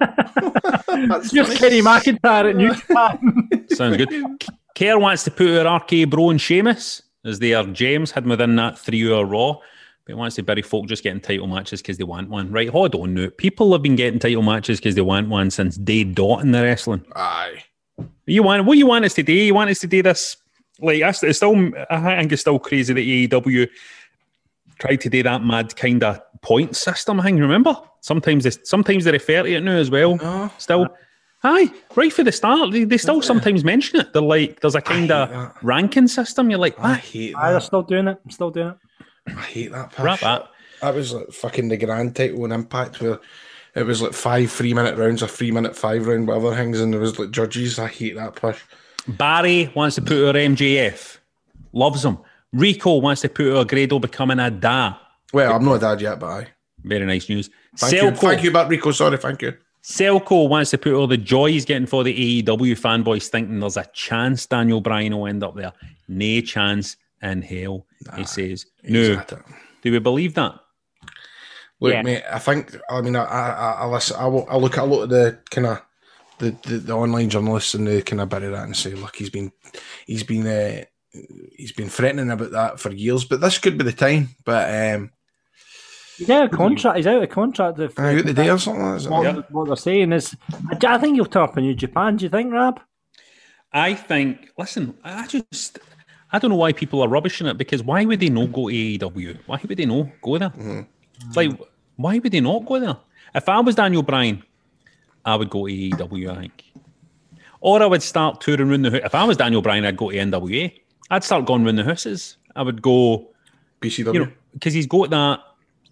S6: That's just Kenny McIntyre at New Japan.
S5: Sounds good. Kerr wants to put her R K Bro and Sheamus as they are James, hidden within that three-hour Raw. But he wants to bury folk just getting title matches because they want one. Right, hold on now. People have been getting title matches because they want one since day dot in the wrestling.
S4: Aye.
S5: You want, what you want us to do? You want us to do this? Like, it's still, I think it's still crazy that A E W tried to do that mad kind of point system thing, remember? Sometimes they, sometimes they refer to it now as well.
S4: No.
S5: Still. Aye, right for the start. They, they still sometimes mention it. They're like, there's a kind of ranking system. You're like,
S4: I hate that.
S6: Aye, they're still doing it. I'm still doing it.
S4: I hate that.
S5: Wrap that.
S4: That was like fucking the grand title in Impact where it was like five three minute rounds or three minute five round, whatever things, and there was like judges. I hate that push.
S5: Barry wants to put her M J F. Loves him. Rico wants to put her Grado becoming a da.
S4: Well, I'm not a dad yet, but aye.
S5: Very nice news.
S4: Thank Selco, you, thank you, but Rico. Sorry, thank you.
S5: Selco wants to put all the joy he's getting for the A E W fanboys thinking there's a chance Daniel Bryan will end up there. No chance in hell, nah, he says. No. Exactly. Do we believe that?
S4: Look,
S6: yeah.
S4: mate, I think, I mean, I I, I, listen, I, will, I look at a lot of the kind of the, the, the online journalists and they kind of bury that and say, look, he's been, he's been, uh, he's been threatening about that for years, but this could be the time. But, um,
S6: He's out of contract. He's out of contract. If,
S4: out the day or something like that.
S6: What,
S4: Yeah.
S6: what they're saying is, I think he'll turn up in New Japan. Do you think, Rab?
S5: I think, listen, I just, I don't know why people are rubbishing it because why would they not go to A E W? Why would they not go there?
S4: Mm-hmm.
S5: Like, why would they not go there? If I was Daniel Bryan, I would go to A E W, I think. Or I would start touring around the house. If I was Daniel Bryan, I'd go to N W A. I'd start going around the houses. I would go...
S4: B C W?
S5: You know, because he's got that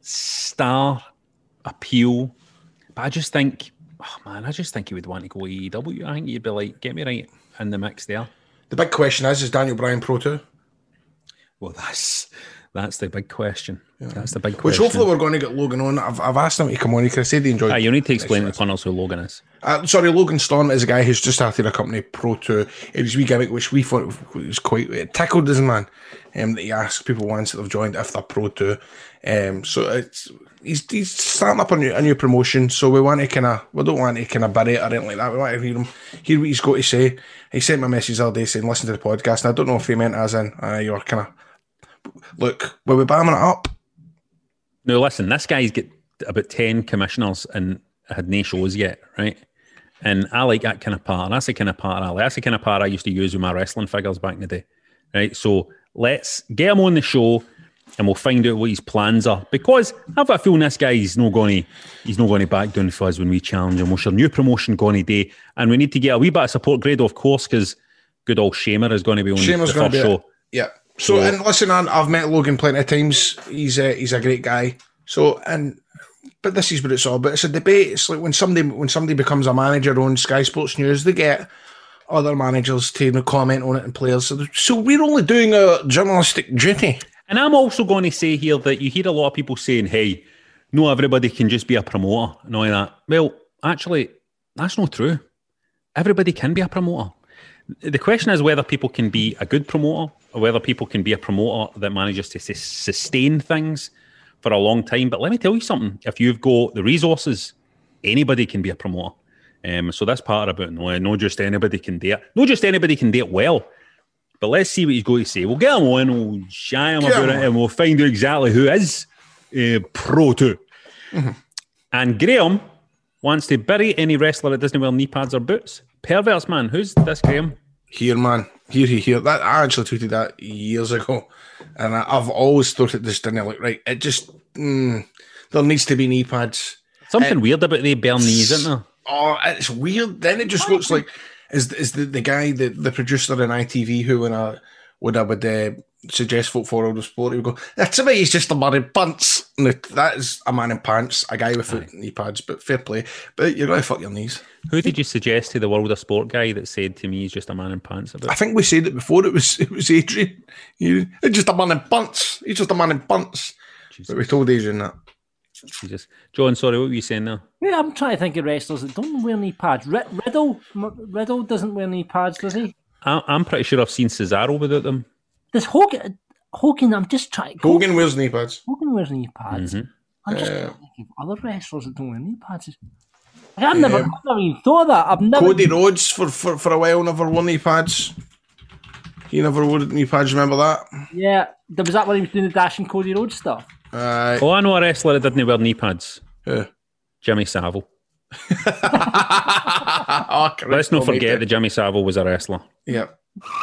S5: star appeal. But I just think... Oh, man, I just think he would want to go to A E W. I think he'd be like, get me right in the mix there.
S4: The big question is, is Daniel Bryan Pro too?
S5: Well, that's that's the big question. Yeah. That's the big
S4: Which
S5: question.
S4: hopefully we're going to get Logan on. I've, I've asked him to come on. He said he enjoyed it.
S5: Ah, you need to explain to the punters who Logan is.
S4: Uh, sorry, Logan Storm is a guy who's just started a company, Pro two. It was a wee gimmick which we thought was quite... It tickled us, man, um, that he asks people once that they've joined if they're Pro two. Um, so it's... He's, he's starting up a new, a new promotion, so we want to kind of, we don't want to kind of bury it or anything like that. We want to hear him, hear what he's got to say. He sent me a message the other day saying, listen to the podcast, and I don't know if he meant as in, uh, you're kind of, look, were we bamming it up?
S5: No, listen, this guy's got about ten commissioners and had no shows yet, right? And I like that kind of part. That's the kind of part I like. That's the kind of part I used to use with my wrestling figures back in the day, right? So let's get him on the show, and we'll find out what his plans are. Because I've got a feeling this guy is not going to, he's not going to back down for us when we challenge him. What's your new promotion going to do? And we need to get a wee bit of support, Grado, of course, because good old Shamer is going to be on
S4: Shamer's
S5: the
S4: going
S5: first
S4: to be
S5: show.
S4: It. Yeah. So, so, and listen, I've met Logan plenty of times. He's a, he's a great guy. So, and but this is what it's all about. It's a debate. It's like when somebody when somebody becomes a manager on Sky Sports News, they get other managers to comment on it and players. So, so we're only doing a journalistic duty.
S5: And I'm also going to say here that you hear a lot of people saying, hey, no, everybody can just be a promoter and all that. Well, actually, that's not true. everybody can be a promoter. The question is whether people can be a good promoter or whether people can be a promoter that manages to sus- sustain things for a long time. But let me tell you something. If you've got the resources, anybody can be a promoter. Um, so that's part about no, not just anybody can do it. Not just anybody can do it well. But let's see what he's going to say. We'll get him on, we'll shy him about it, and we'll find out exactly who is uh, pro to. Mm-hmm. And Graham wants to bury any wrestler that doesn't wear knee pads or boots. Perverts, man. Who's this, Graham?
S4: Here, man. Here, here, here. That, I actually tweeted that years ago. And I, I've always thought it just didn't look right. It just, mm, there needs to be knee pads.
S5: Something
S4: it,
S5: weird about the bare knees, isn't there?
S4: Oh, it's weird. Then it just looks like, is is the, the guy, the, the producer in I T V who when I would, I would uh, suggest folk for all the sport, he would go, yeah, to me, he's just a man in pants. And that is a man in pants, a guy with Aye. knee pads, but fair play. But you're going to fuck your knees.
S5: Who did you suggest to the World of Sport guy that said to me he's just a man in pants? About?
S4: I think we said it before. It was it was Adrian. He, he's just a man in pants. He's just a man in pants. Jesus. But we told Adrian that.
S5: Jesus. John, sorry, what were you saying now?
S6: Yeah, I'm trying to think of wrestlers that don't wear knee pads. R- Riddle, Riddle doesn't wear knee pads, does he?
S5: I- I'm pretty sure I've seen Cesaro without them.
S6: Does Hogan? Hogan, I'm just trying.
S4: Hogan wears knee pads.
S6: Hogan wears knee pads. Mm-hmm. I'm just
S4: uh,
S6: trying to think of other wrestlers that don't wear knee pads. I've never, um, I've never even thought of that. I've never.
S4: Cody Rhodes for, for, for a while never wore knee pads. He never wore knee pads. Remember that?
S6: Yeah, was that when he was doing the Dash and Cody Rhodes stuff?
S4: Uh,
S5: oh, I know a wrestler that didn't wear knee pads.
S4: Who?
S5: Jimmy Savile.
S4: oh,
S5: Let's not forget that Jimmy Savile was a wrestler.
S4: Yep.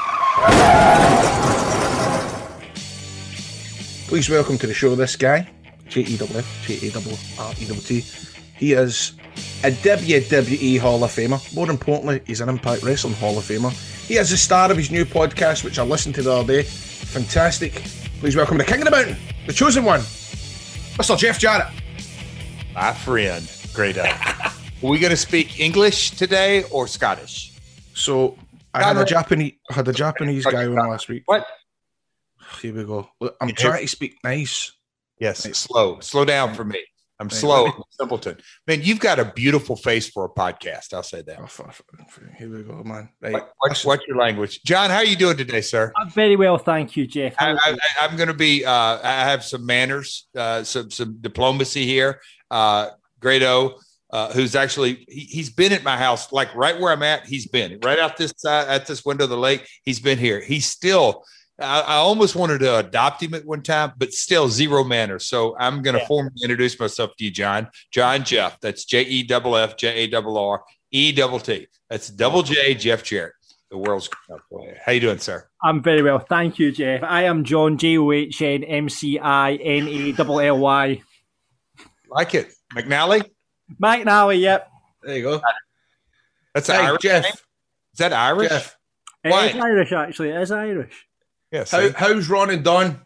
S4: Please welcome to the show this guy, J E W F, J A W R E W T. He is a W W E Hall of Famer. More importantly, he's an Impact Wrestling Hall of Famer. He is the star of his new podcast, which I listened to the other day. Fantastic. Please welcome the King of the Mountain, the chosen one, Mister Jeff Jarrett.
S10: My friend, great day. Are we going to speak English today or Scottish?
S4: So I had a Japanese, I had a Japanese guy on last week.
S10: What?
S4: Here we go. Look, I'm trying to speak nice.
S10: Yes, nice. slow. Slow down for me. I'm nice. slow, simpleton. Man, you've got a beautiful face for a podcast. I'll say that.
S4: Oh, here we go, man. Right.
S10: What, what's, what's your language? John, how are you doing today, sir?
S6: I'm very well, thank you, Jeff.
S10: I, I, I'm going to be, uh, I have some manners, uh, some, some diplomacy here. Uh, Grado, uh, who's actually, he, he's been at my house, like right where I'm at, he's been. Right out this side, at this window of the lake, he's been here. He's still... I, I almost wanted to adopt him at one time, but still zero manners. So I'm going to yeah. formally introduce myself to you, John. John Jeff. That's J E F F, J A R R E T T. That's double J, Jeff Jarrett, the world's player. How you doing, sir?
S6: I'm very well. Thank you, Jeff. I am John, J O H N M C I N A L L Y.
S10: Like it. McNally?
S6: McNally, yep.
S4: There you go.
S10: That's
S4: hey,
S10: Irish.
S4: Jeff.
S10: Name? Is that Irish?
S4: Jeff.
S6: It Why? is Irish, actually. It is Irish.
S10: Yes.
S4: How, how's Ron and Don?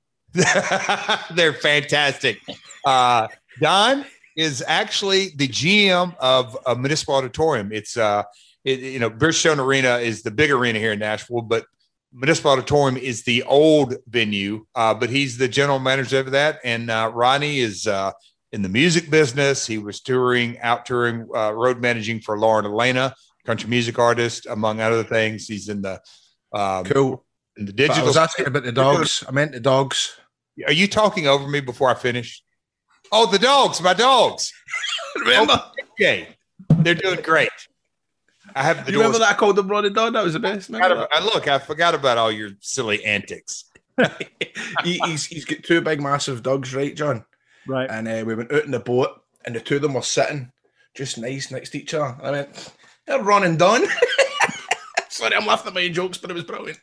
S10: They're fantastic. Uh, Don is actually the G M of a municipal auditorium. It's uh, it, you know, Bridgestone Arena is the big arena here in Nashville, but municipal auditorium is the old venue. Uh, but he's the general manager of that, and uh, Ronnie is uh, in the music business. He was touring, out touring, uh, road managing for Lauren Elena, country music artist, among other things. He's in the um,
S4: cool.
S10: In the digital.
S4: But I was asking about the dogs. I meant the dogs.
S10: Are you talking over me before I finish? Oh, the dogs, my dogs.
S4: Remember?
S10: Okay. They're doing great. I have the
S4: you remember that I called them Ron and Don? That was the best.
S10: I, I look, I forgot about all your silly antics.
S4: he, he's, he's got two big, massive dogs, right, John?
S6: Right.
S4: And uh, we went out in the boat, and the two of them were sitting just nice next to each other. I went, they're Ron and Don. Sorry, I'm laughing at my jokes, but it was brilliant.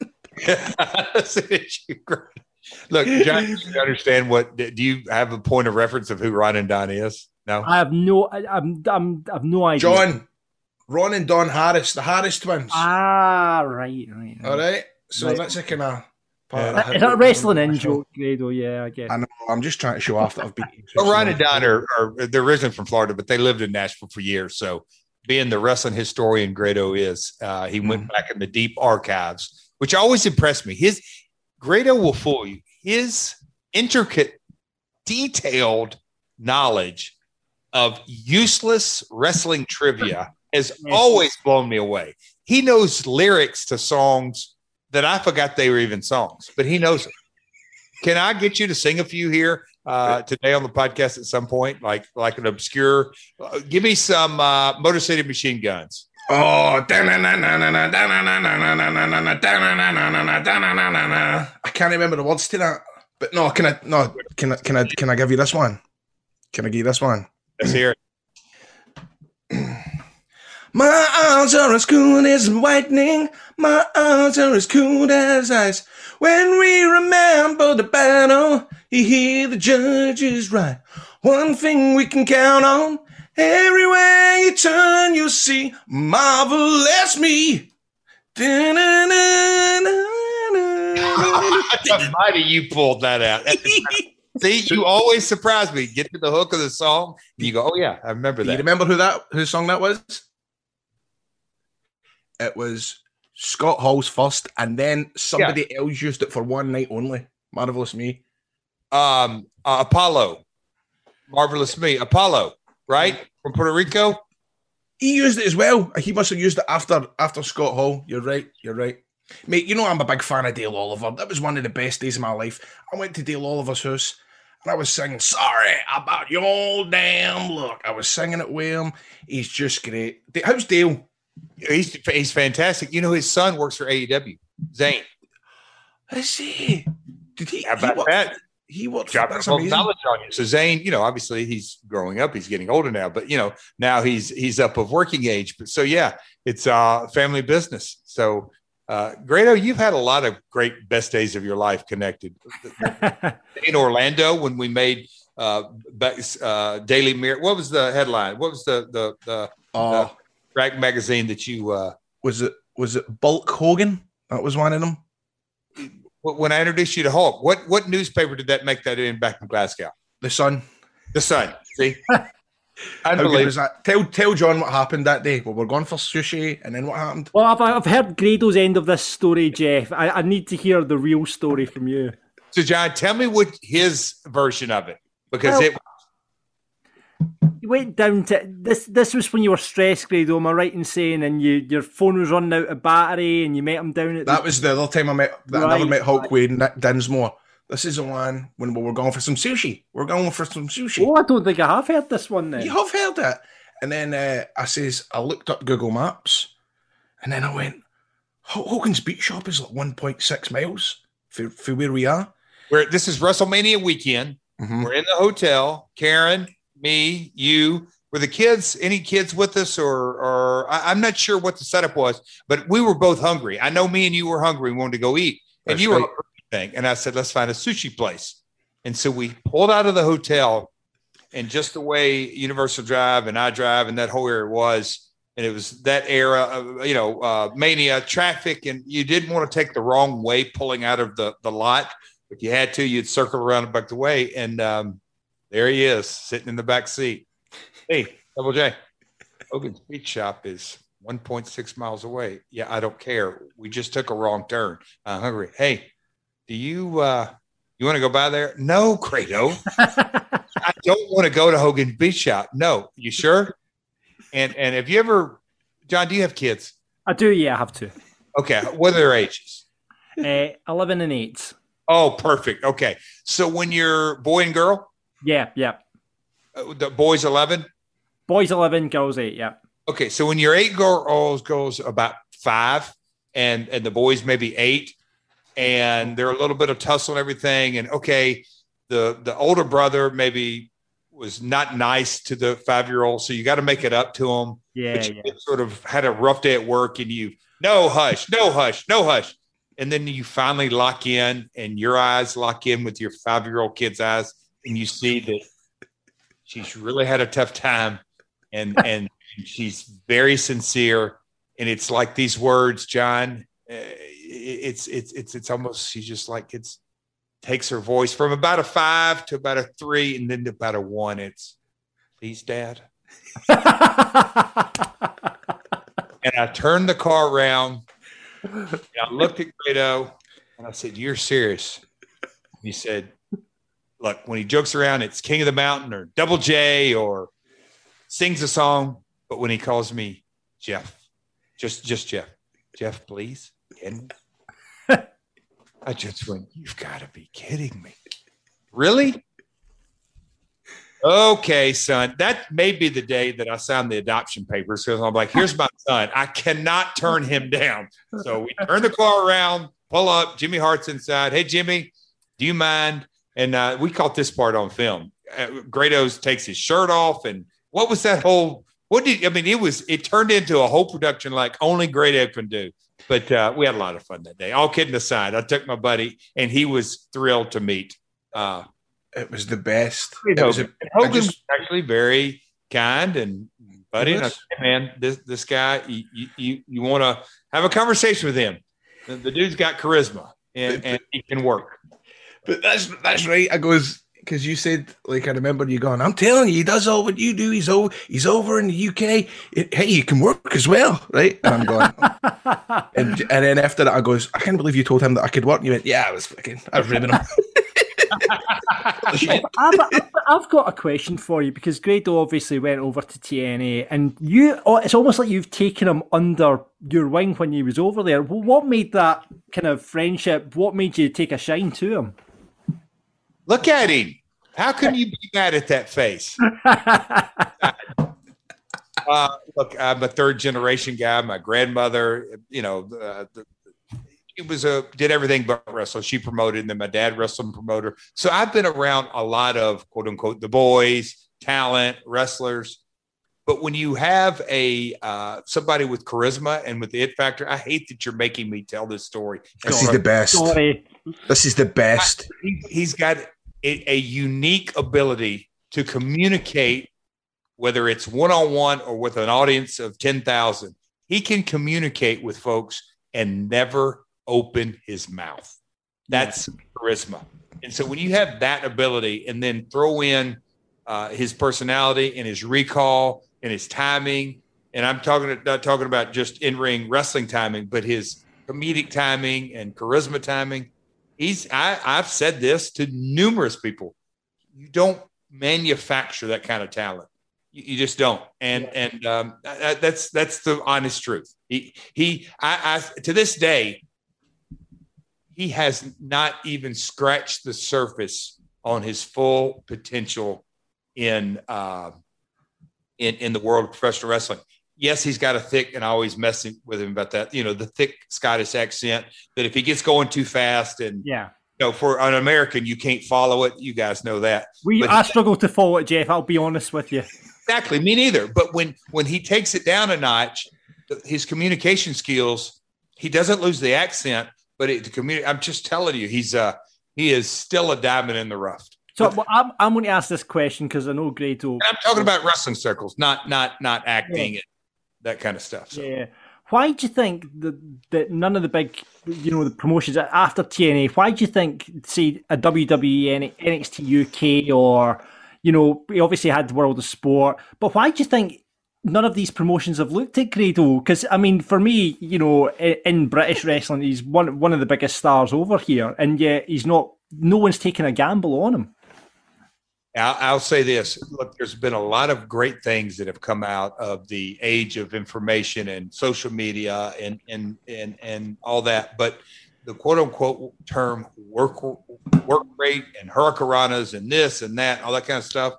S10: Look, John, do you understand what? Do you have a point of reference of who Ron and Don is? No,
S6: I have no. I, I'm. I'm. I have no idea.
S4: John, Ron and Don Harris, the Harris twins.
S6: Ah, right, right. right.
S4: All right. So right. that's a kind of.
S6: Yeah. Is that a wrestling in joke, Grado? Yeah, I guess.
S4: I know. I'm just trying to show off that I've been.
S10: Well, Ron and Don are, are they're originally from Florida, but they lived in Nashville for years. So, being the wrestling historian Grado is, uh, he mm. went back in the deep archives. Which always impressed me. His Grado will fool you. His intricate, detailed knowledge of useless wrestling trivia has always blown me away. He knows lyrics to songs that I forgot they were even songs, but he knows them. Can I get you to sing a few here uh, today on the podcast at some point, like like an obscure? Uh, give me some uh, Motor City Machine Guns.
S4: Oh, I can't remember the words to that. But no, can I? No, can I? Can I? Can I give you this one? Can I give you this one?
S10: Let's hear it.
S4: My eyes are as cool as lightning. My eyes are as cool as ice. When we remember the battle, you hear the judges right. One thing we can count on. Everywhere you turn, you'll see marvelous me.
S10: Mighty, you pulled that out. See, you always surprise me. Get to the hook of the song, and you go, "Oh yeah, I remember
S4: Do
S10: that."
S4: you remember who that whose song that was? It was Scott Hall's first, and then somebody yeah. else used it for one night only. Marvelous Me.
S10: Um, uh, Apollo, Marvelous Me, Apollo, right from Puerto Rico.
S4: He used it as well. He must have used it after after Scott Hall. You're right. You're right, mate. You know I'm a big fan of Dale Oliver. That was one of the best days of my life. I went to Dale Oliver's house. And I was singing, sorry about your old damn look. I was singing it with him. He's just great. How's Dale?
S10: He's he's fantastic. You know, his son works for A E W, Zane.
S4: Is he? Did he?
S10: How about
S4: he worked,
S10: that?
S4: He worked
S10: Drop
S4: for, that's
S10: knowledge
S4: amazing.
S10: on you. So Zane, you know, obviously he's growing up. He's getting older now, but you know, now he's he's up of working age. But so yeah, it's uh family business. So uh Grado, you've had a lot of great best days of your life connected. In Orlando when we made uh, uh Daily Mirror. What was the headline? What was the the the,
S4: uh,
S10: the Rack magazine that you uh
S4: was it was it Bulk Hogan? That was one of them.
S10: When I introduced you to Hulk, what what newspaper did that make that in back in Glasgow?
S4: The Sun.
S10: The Sun. See,
S4: how good was that? Tell tell John what happened that day. Well, we're going for sushi, and then what happened?
S6: Well, I've I've heard Grado's end of this story, Jeff. I, I need to hear the real story from you.
S10: So, John, tell me what his version of it, because
S6: well,
S10: it.
S6: You went down to this. This was when you were stressed, Grado. Am I right in saying? And you, your phone was running out of battery, and you met him down at.
S4: That
S6: the...
S4: was the other time I met. That right, I never met Hulk right. Wade and Dinsmore. This is the one when we were going for some sushi. We're going for some sushi.
S6: Oh, I don't think I have heard this one. Then
S4: you have heard it. And then uh, I says I looked up Google Maps, and then I went, Hogan's Beach Shop is like one point six miles for, for where we are.
S10: Where this is WrestleMania weekend. Mm-hmm. We're in the hotel. Karen, me, you. Were the kids, any kids with us, or or I, I'm not sure what the setup was, but we were both hungry. I know me and you were hungry and wanted to go eat. And That's you right. were thing. And I said, let's find a sushi place. And so we pulled out of the hotel, and just the way Universal Drive and I Drive and that whole area was, and it was that era of, you know, uh, mania, traffic, and you didn't want to take the wrong way pulling out of the, the lot. If you had to, you'd circle around and back the way. And um, there he is, sitting in the back seat. Hey, Double J, Hogan's Beach Shop is one point six miles away. Yeah, I don't care. We just took a wrong turn. I'm hungry. Hey, do you uh, you want to go by there? No, Grado. I don't want to go to Hogan's Beach Shop. No, you sure? And and have you ever, John? Do you have kids?
S6: I do. Yeah, I have two.
S10: Okay, what are their ages?
S6: Uh, Eleven and eight.
S10: Oh, perfect. Okay, so when you're boy and girl,
S6: yeah, yeah.
S10: Uh, the boy's eleven.
S6: Boys eleven, girls eight. Yeah.
S10: Okay, so when your eight girls goes about five, and and the boys maybe eight, and they're a little bit of tussle and everything, and okay, the the older brother maybe was not nice to the five year old, so you got to make it up to him.
S6: Yeah,
S10: but you
S6: yeah.
S10: sort of had a rough day at work, and you no hush, no hush, no hush, and then you finally lock in, and your eyes lock in with your five year old kid's eyes, and you see that she's really had a tough time. And and she's very sincere, and it's like these words, John. Uh, it's it's it's it's almost she just like it's takes her voice from about a five to about a three, and then to about a one. It's please, Dad. And I turned the car around, and I looked at Grado, and I said, "You're serious?" He said, "Look, when he jokes around, it's King of the Mountain or Double J or." Sings a song, but when he calls me Jeff, just just Jeff, Jeff, please. And I just went, you've got to be kidding me. Really? Okay, son. That may be the day that I signed the adoption papers because I'm like, here's my son. I cannot turn him down. So we turn the car around, pull up. Jimmy Hart's inside. Hey, Jimmy, do you mind? And uh, we caught this part on film. Uh, Grados takes his shirt off. And what was that whole – what did – I mean, it was – it turned into a whole production like only Grado can do. But uh, we had a lot of fun that day. All kidding aside, I took my buddy, and he was thrilled to meet uh
S4: It was the best.
S10: It
S4: was a,
S10: Hogan
S4: just,
S10: was actually very kind and buddy. And I said, hey, man, this this guy, you you, you want to have a conversation with him. The, the dude's got charisma and, but, and he can work.
S4: But that's that's right. I goes because you said like I remember you going. I'm telling you, he does all what you do. He's over. He's over in the U K. It, hey, you can work as well, right? And I'm going. and, and then after that, I goes. I can't believe you told him that I could work. And you went, yeah, I was fucking. I was ribbing him.
S6: I've, I've, I've got a question for you because Grado obviously went over to T N A and you it's almost like you've taken him under your wing when he was over there. What made that kind of friendship, what made you take a shine to him?
S10: Look at him. How can you be mad at that face? uh, look, I'm a third generation guy. My grandmother, you know, uh, the, it was a did everything but wrestle. She promoted, and then my dad wrestled and promoter. So I've been around a lot of quote unquote the boys, talent, wrestlers. But when you have a uh, somebody with charisma and with the it factor, I hate that you're making me tell this story.
S4: This is the best. Sorry. This is the best.
S10: He, he's got a, a unique ability to communicate, whether it's one on one or with an audience of ten thousand. He can communicate with folks and never open his mouth. That's yeah. charisma. And so when you have that ability and then throw in uh, his personality and his recall and his timing, and I'm talking not talking about just in-ring wrestling timing, but his comedic timing and charisma timing. He's I, I've said this to numerous people. You don't manufacture that kind of talent. You, you just don't. And yeah. and um, that, that's that's the honest truth. He he I, I to this day, he has not even scratched the surface on his full potential in uh, in in the world of professional wrestling. Yes, he's got a thick, and I always mess with him about that. You know, the thick Scottish accent. That if he gets going too fast, and
S6: yeah,
S10: you know, for an American, you can't follow it. You guys know that.
S6: We
S10: but
S6: I struggle to follow it, Jeff. I'll be honest with you.
S10: Exactly, me neither. But when when he takes it down a notch, his communication skills, he doesn't lose the accent. But it, the community, I'm just telling you, he's uh he is still a diamond in the rough.
S6: So well, I'm I'm going to ask this question because I know Grado.
S10: I'm talking about wrestling circles, not not not acting yeah. and that kind of stuff. So.
S6: Yeah. Why do you think that that none of the big, you know, the promotions after T N A? Why do you think, say, a W W E, N X T U K, or you know, we obviously had the World of Sport, but why do you think none of these promotions have looked at Grado? Because, I mean, for me, you know, in, in British wrestling, he's one one of the biggest stars over here, and yet he's not, no one's taking a gamble on him.
S10: I'll, I'll say this. Look, there's been a lot of great things that have come out of the age of information and social media and and and, and all that, but the quote-unquote term work work rate and hurricanranas and this and that, all that kind of stuff,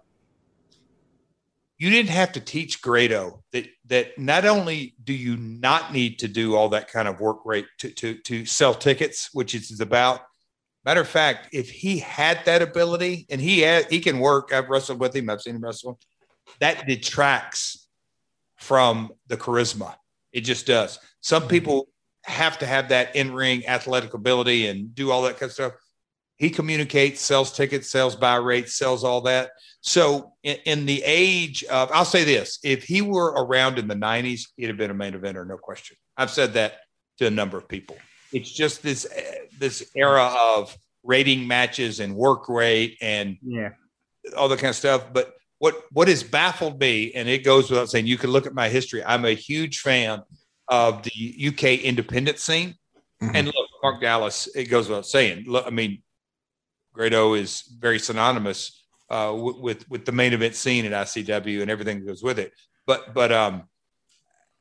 S10: you didn't have to teach Grado that that not only do you not need to do all that kind of work rate to to to sell tickets, which it's about. Matter of fact, if he had that ability, and he had, he can work. I've wrestled with him. I've seen him wrestle. That detracts from the charisma. It just does. Some people have to have that in-ring athletic ability and do all that kind of stuff. He communicates, sells tickets, sells buy rates, sells all that. So in, in the age of, I'll say this, if he were around in the nineties, he'd have been a main eventer, no question. I've said that to a number of people. It's just this this era of rating matches and work rate and
S6: yeah.
S10: all that kind of stuff. But what what has baffled me, and it goes without saying, you can look at my history. I'm a huge fan of the U K independent scene. Mm-hmm. And look, Mark Dallas, it goes without saying. Look, I mean, Grado is very synonymous uh, with, with with the main event scene at I C W and everything that goes with it. But but um,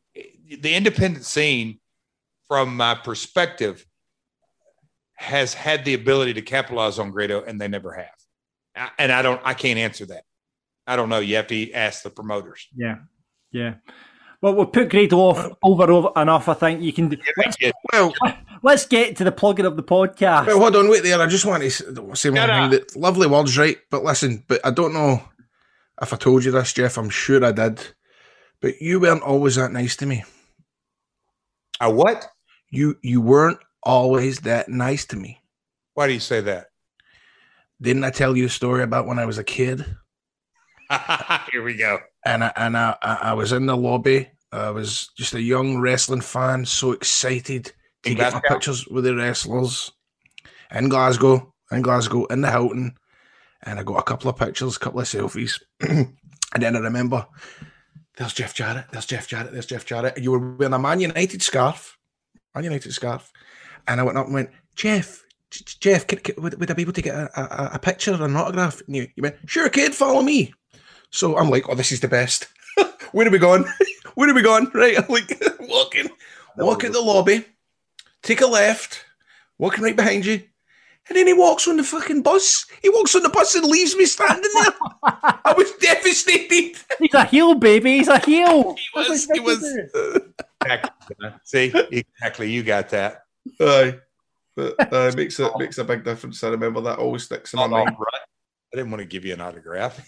S10: the independent scene, from my perspective, has had the ability to capitalize on Grado, and they never have. And I don't, I can't answer that. I don't know. You have to ask the promoters.
S6: Yeah, yeah. Well, we'll put Grado off over, over enough. I think you can. Do. Let's,
S4: well,
S6: let's get to the plugging of the podcast.
S4: Well, hold on, wait there. I just want to say one thing. That lovely words, right? But listen, but I don't know if I told you this, Jeff. I'm sure I did. But you weren't always that nice to me.
S10: A what?
S4: You you weren't always that nice to me.
S10: Why do you say that?
S4: Didn't I tell you a story about when I was a kid?
S10: Here we go.
S4: And I, and I, I was in the lobby. I was just a young wrestling fan, so excited to in get Glasgow? my pictures with the wrestlers in Glasgow, in Glasgow, in the Hilton. And I got a couple of pictures, a couple of selfies. And then I remember, there's Jeff Jarrett, there's Jeff Jarrett, there's Jeff Jarrett. And you were wearing a Man United scarf, Man United scarf. And I went up and went, Jeff, Jeff, could, could, would, would I be able to get a, a, a picture or an autograph? And you, you went, sure, kid, follow me. So I'm like, oh, this is the best. Where are we going? Where are we going? Right, I'm like, walking, walk in the lobby, take a left, walking right behind you. And then he walks on the fucking bus. He walks on the bus and leaves me standing there. I was devastated.
S6: He's a heel, baby. He's a heel.
S10: He was. He was. Exactly. See, exactly. You got that.
S4: Aye. But uh, it makes, a, makes a big difference. I remember that always sticks in my mind.
S10: Right. I didn't want to give you an autograph.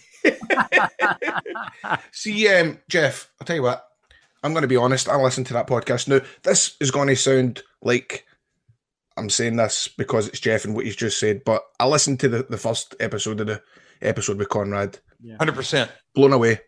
S4: See, um, Jeff, I'll tell you what. I'm going to be honest. I listened to that podcast. Now, this is going to sound like I'm saying this because it's Jeff and what he's just said, but I listened to the, the first episode of the episode with Conrad.
S10: Yeah. one hundred percent.
S4: Blown away.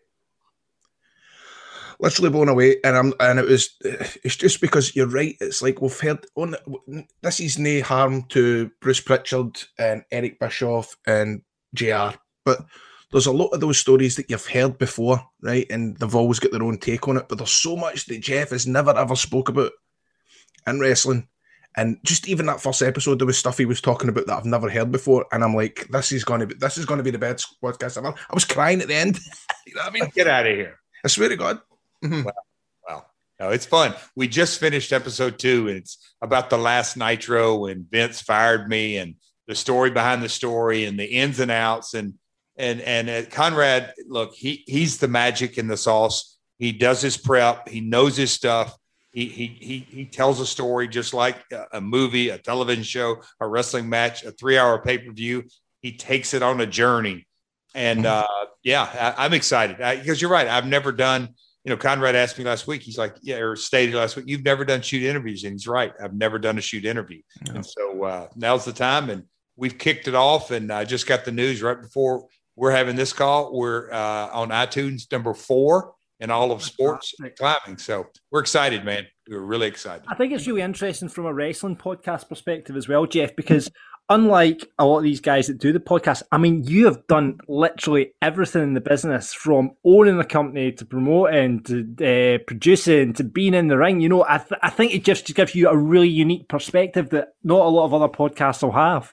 S4: Literally blown away. And I'm and it was, it's just because you're right. It's like we've heard, on, this is no harm to Bruce Pritchard and Eric Bischoff and J R, but there's a lot of those stories that you've heard before, right? And they've always got their own take on it, but there's so much that Jeff has never ever spoke about in wrestling. And just even that first episode, there was stuff he was talking about that I've never heard before, and I'm like, this is going to be this is going to be the best podcast ever. I was crying at the end. You know what I mean?
S10: Get out of here!
S4: I swear to God.
S10: Mm-hmm. Wow. Wow. No, it's fun. We just finished episode two, and it's about the last Nitro when Vince fired me, and the story behind the story, and the ins and outs, and and and uh, Conrad. Look, he he's the magic in the sauce. He does his prep. He knows his stuff. He he he he tells a story just like a, a movie, a television show, a wrestling match, a three-hour pay-per-view. He takes it on a journey, and uh, yeah, I, I'm excited because you're right. I've never done. You know, Conrad asked me last week. He's like, yeah, or stated last week, you've never done shoot interviews, and he's right. I've never done a shoot interview, no. And so uh, now's the time, and we've kicked it off. And I just got the news right before we're having this call. We're uh, on iTunes number four. In all of sports and climbing. So we're excited, man. We're really excited.
S6: I think it's really interesting from a wrestling podcast perspective as well, Jeff, because unlike a lot of these guys that do the podcast, I mean, you have done literally everything in the business, from owning the company to promoting to uh, producing to being in the ring. You know, I, th- I think it just gives you a really unique perspective that not a lot of other podcasts will have.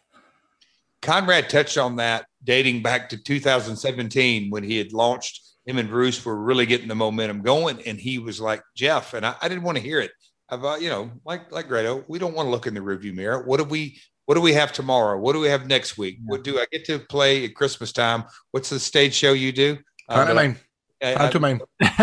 S10: Conrad touched on that dating back to two thousand seventeen when he had launched. Him and Bruce were really getting the momentum going, and he was like, Jeff, and I, I didn't want to hear it. I've, uh, you know, like like Grado, we don't want to look in the rearview mirror. What do we What do we have tomorrow? What do we have next week? Yeah. What do I get to play at Christmas time? What's the stage show you do?
S4: Pantomime.
S10: Uh,
S4: Pantomime.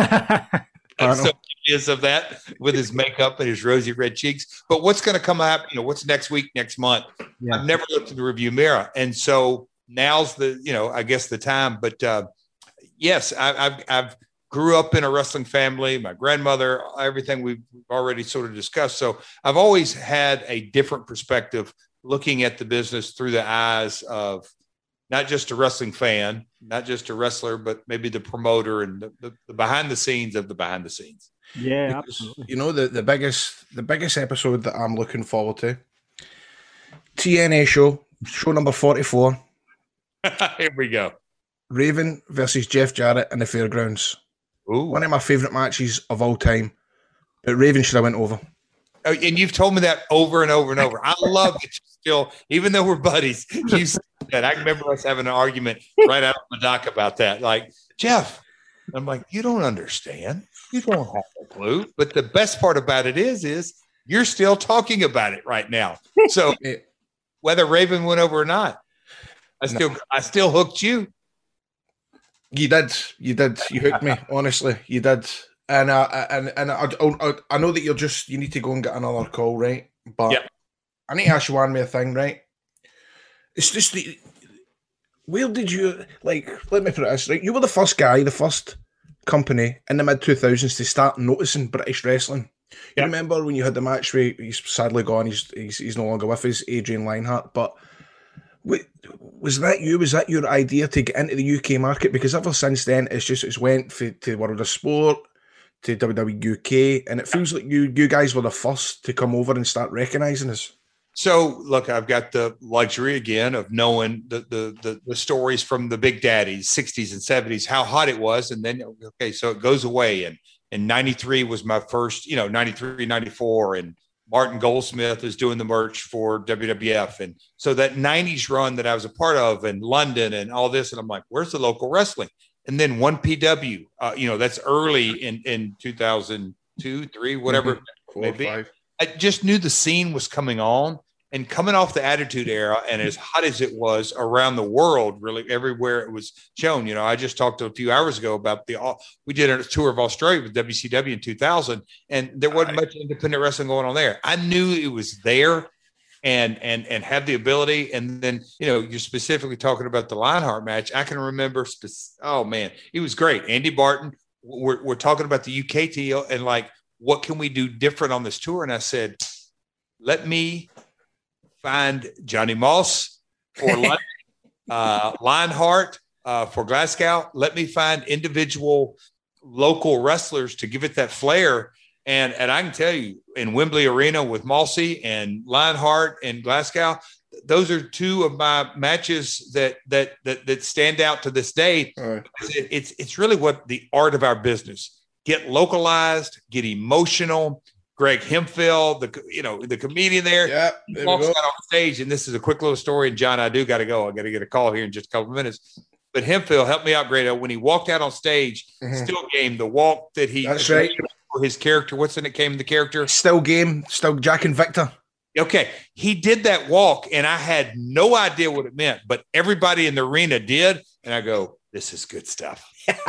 S10: I'm so curious of that with his makeup and his rosy red cheeks. But what's going to come up? You know, what's next week, next month? Yeah. I've never looked in the rearview mirror, and so now's the, you know, I guess the time. But uh, yes, I, I've, I've grew up in a wrestling family, my grandmother, everything we've already sort of discussed. So I've always had a different perspective looking at the business through the eyes of not just a wrestling fan, not just a wrestler, but maybe the promoter and the, the, the behind the scenes of the behind the scenes.
S6: Yeah, absolutely.
S4: You know, the, the biggest, the biggest episode that I'm looking forward to, T N A show, show number forty-four.
S10: Here we go.
S4: Raven versus Jeff Jarrett in the fairgrounds.
S10: Ooh.
S4: One of my favourite matches of all time. But Raven should have went over.
S10: Oh, and you've told me that over and over and over. I love that you still, even though we're buddies, you said that. I remember us having an argument right out of the dock about that. Like, Jeff, I'm like, you don't understand. You don't have a clue. But the best part about it is, is you're still talking about it right now. So whether Raven went over or not, I still, no. I still hooked you.
S4: You did, you did, you hooked me. Honestly, you did. And uh, and and I, I, I know that you're just, you need to go and get another call, right? But yep. I need to ask you one more thing, right? It's just the, where did you, like, let me put it this, right? You were the first guy, the first company in the mid two thousands to start noticing British wrestling. You yep. remember when you had the match where he's sadly gone, he's he's, he's no longer with us, Adrian Lionheart, but wait, was that you? Was that your idea to get into the U K market? Because ever since then, it's just, it's went for, to the World of Sport, to W W E U K, and it feels like you you guys were the first to come over and start recognising us.
S10: So, look, I've got the luxury again of knowing the, the the the stories from the big daddies, sixties and seventies, how hot it was. And then, okay, so it goes away. And, and ninety-three was my first, you know, ninety-three, ninety-four. And Martin Goldsmith is doing the merch for W W F. And so that nineties run that I was a part of in London and all this, and I'm like, where's the local wrestling? And then one P W, uh, you know, that's early in, in two thousand two, three, whatever mm-hmm. maybe. I just knew the scene was coming on and coming off the Attitude Era, and as hot as it was around the world, really everywhere it was shown. You know, I just talked a few hours ago about the, we did a tour of Australia with W C W in two thousand, and there wasn't much independent wrestling going on there. I knew it was there and, and, and had the ability. And then, you know, you're specifically talking about the Lionheart match. I can remember, spec- oh man, it was great. Andy Barton, we're, we're talking about the U K deal and like, what can we do different on this tour? And I said, let me find Johnny Moss for London, uh, Lionheart uh, for Glasgow. Let me find individual local wrestlers to give it that flair. And, and I can tell you, in Wembley Arena with Mossy and Lionheart and Glasgow, those are two of my matches that that that, that stand out to this day. Right. It, it's it's really what the art of our business. Get localized, get emotional. Greg Hemphill, the you know the comedian there,
S4: yeah,
S10: he walks out on stage, and this is a quick little story. And John, I do got to go. I got to get a call here in just a couple of minutes. But Hemphill helped me out, Grado. When he walked out on stage, mm-hmm. still game the walk that he
S4: that's right
S10: for his character. What's in it? Came the character
S4: still game, still Jack and Victor.
S10: Okay, he did that walk, and I had no idea what it meant, but everybody in the arena did, and I go, "This is good stuff."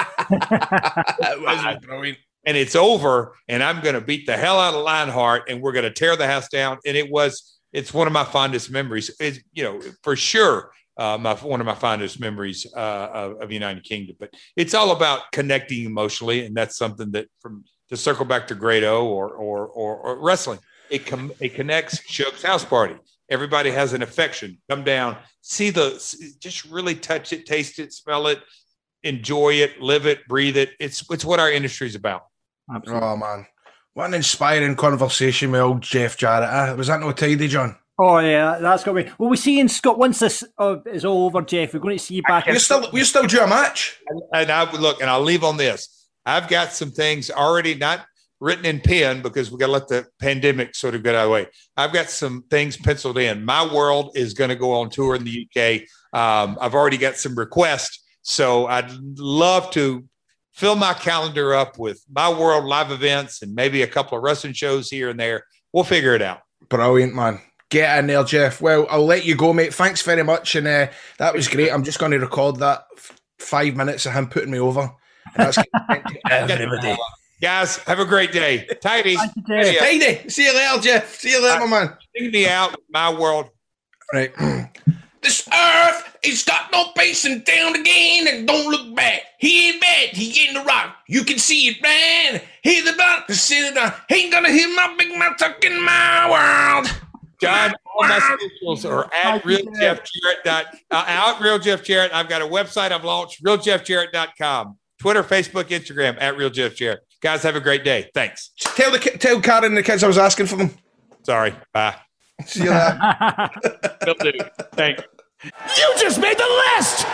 S4: That was brilliant.
S10: And it's over, and I'm going to beat the hell out of Lionheart, and we're going to tear the house down. And it was, it's one of my fondest memories. It's, you know, for sure, uh, my one of my fondest memories uh, of, of United Kingdom. But it's all about connecting emotionally, and that's something that, from to circle back to Grado or or or, or wrestling, it com- it connects. Shook's house party. Everybody has an affection. Come down, see the, just really touch it, taste it, smell it, enjoy it, live it, breathe it. It's it's what our industry is about.
S6: Absolutely.
S4: Oh man, what an inspiring conversation with old Jeff Jarrett. Uh, was that no tidy, John?
S6: Oh yeah, that's got me. Well, we see in Scott once this uh, is all over, Jeff. We're going to see you back.
S4: We're still we're still due a match.
S10: And, and I would look, and I'll leave on this. I've got some things already not written in pen because we got to let the pandemic sort of get out of the way. I've got some things penciled in. My World is going to go on tour in the U K. Um, I've already got some requests, so I'd love to fill my calendar up with My World live events and maybe a couple of wrestling shows here and there. We'll figure it out.
S4: Brilliant, man. Get in there, Jeff. Well, I'll let you go, mate. Thanks very much. And uh, that was great. I'm just going to record that f- five minutes of him putting me over. And that's everybody.
S10: Guys, have a great day. Tidy.
S4: Tidy. Tidy. See you later, Jeff. See you later, my man.
S10: Sing me out, My World.
S4: Right. This earth, it's got no base and down again, and don't look back. He ain't bad, he ain't the rock. You can see it, man. Hear the block, the sit down. Ain't gonna hear my big mouth talk in My World.
S10: John, all my socials are at real jeff jarrett dot uh, out real jeff jarrett. I've got a website I've launched, real jeff jarrett dot com. Twitter, Facebook, Instagram at real jeff jarrett. Guys, have a great day. Thanks.
S4: Tell the tell Karen and the kids I was asking for them.
S10: Sorry. Bye.
S4: See you later.
S10: Will do. Thanks.
S3: You just made the list!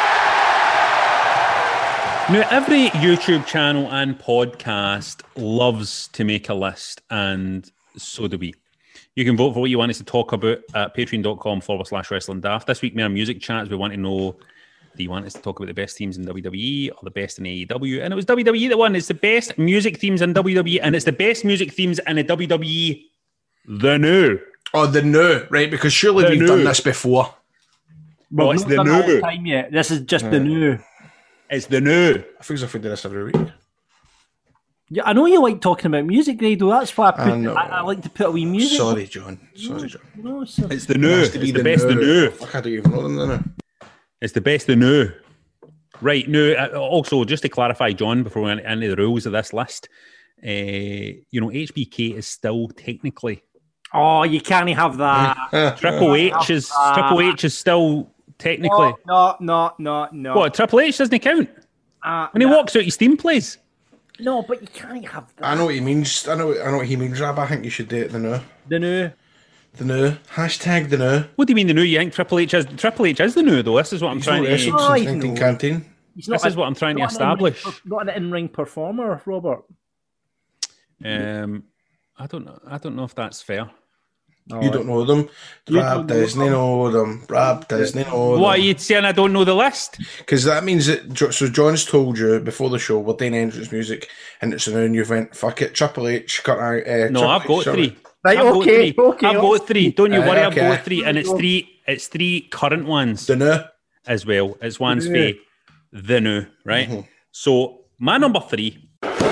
S5: Now, every YouTube channel and podcast loves to make a list, and so do we. You can vote for what you want us to talk about at patreon.com forward slash wrestling daft. This week, we have music chats. We want to know Do you want us to talk about the best themes in W W E or the best in A E W? And it was W W E that won. It's the best music themes in W W E, and it's the best music themes in the W W E. The new.
S4: Oh, the new, right? Because surely
S5: The
S4: we've
S5: new.
S4: done this before.
S5: Well, it's
S6: Not
S5: the
S6: done it all
S5: new.
S6: the time yet. This is just the new.
S5: It's the new.
S4: I feel as if we do this every week.
S6: Yeah, I know you like talking about music, Grado. That's why I put.
S4: I
S6: I,
S4: know.
S6: I, like to put a wee music.
S4: Sorry, John. Sorry, John.
S6: No, sir.
S5: It's the new.
S4: It has
S5: It's
S4: to be
S5: the best the new.
S4: Fuck, I don't even know them the new.
S5: It's the best the new. Right, now, uh, also, just to clarify, John, before we get into the rules of this list, uh, you know, H B K is still technically...
S6: Oh, you can't have that.
S5: Triple H is
S6: Uh,
S5: Triple H is still technically...
S6: No, no, no, no.
S5: What, Triple H doesn't count?
S6: Uh,
S5: When he
S6: no.
S5: walks out, his team plays.
S6: No, but you can't have that.
S4: I know what he means. I know. I know what he means, Rab. I think you should do it. The new.
S6: The new.
S4: The new. Hashtag the new.
S5: What do you mean the new? You think Triple H is... Triple H is the new, though. This is what I'm
S4: He's
S5: trying
S4: not
S5: to...
S4: wrestled
S6: Oh,
S4: since
S6: he's
S4: nineteen
S6: not.
S4: canteen.
S6: He's not
S5: This is
S6: a-
S5: what I'm trying to
S6: not an in-ring
S5: establish.
S6: per- Not an in-ring performer, Robert.
S5: Um, I don't know. I don't know if that's fair.
S4: You don't know them.
S6: You
S4: Rab
S6: don't know
S4: Disney
S6: them.
S4: know them. Rab Disney know
S5: What are
S4: them.
S5: you saying? I don't know the list?
S4: Because that means that. Jo- So John's told you before the show we're doing entrance music, and it's a new and you've went fuck it. Triple H cut out. Uh,
S5: No,
S4: Triple
S5: I've
S4: H,
S5: got
S4: sorry.
S5: three.
S6: Right,
S5: I've got
S6: okay,
S5: three.
S6: okay,
S5: I've got three. Don't you
S4: Right,
S5: worry,
S4: okay.
S5: I've got three, and it's three. It's three current ones
S4: The new.
S5: as well. It's one's
S6: new.
S5: for the new, right?
S4: Mm-hmm.
S5: So my number three,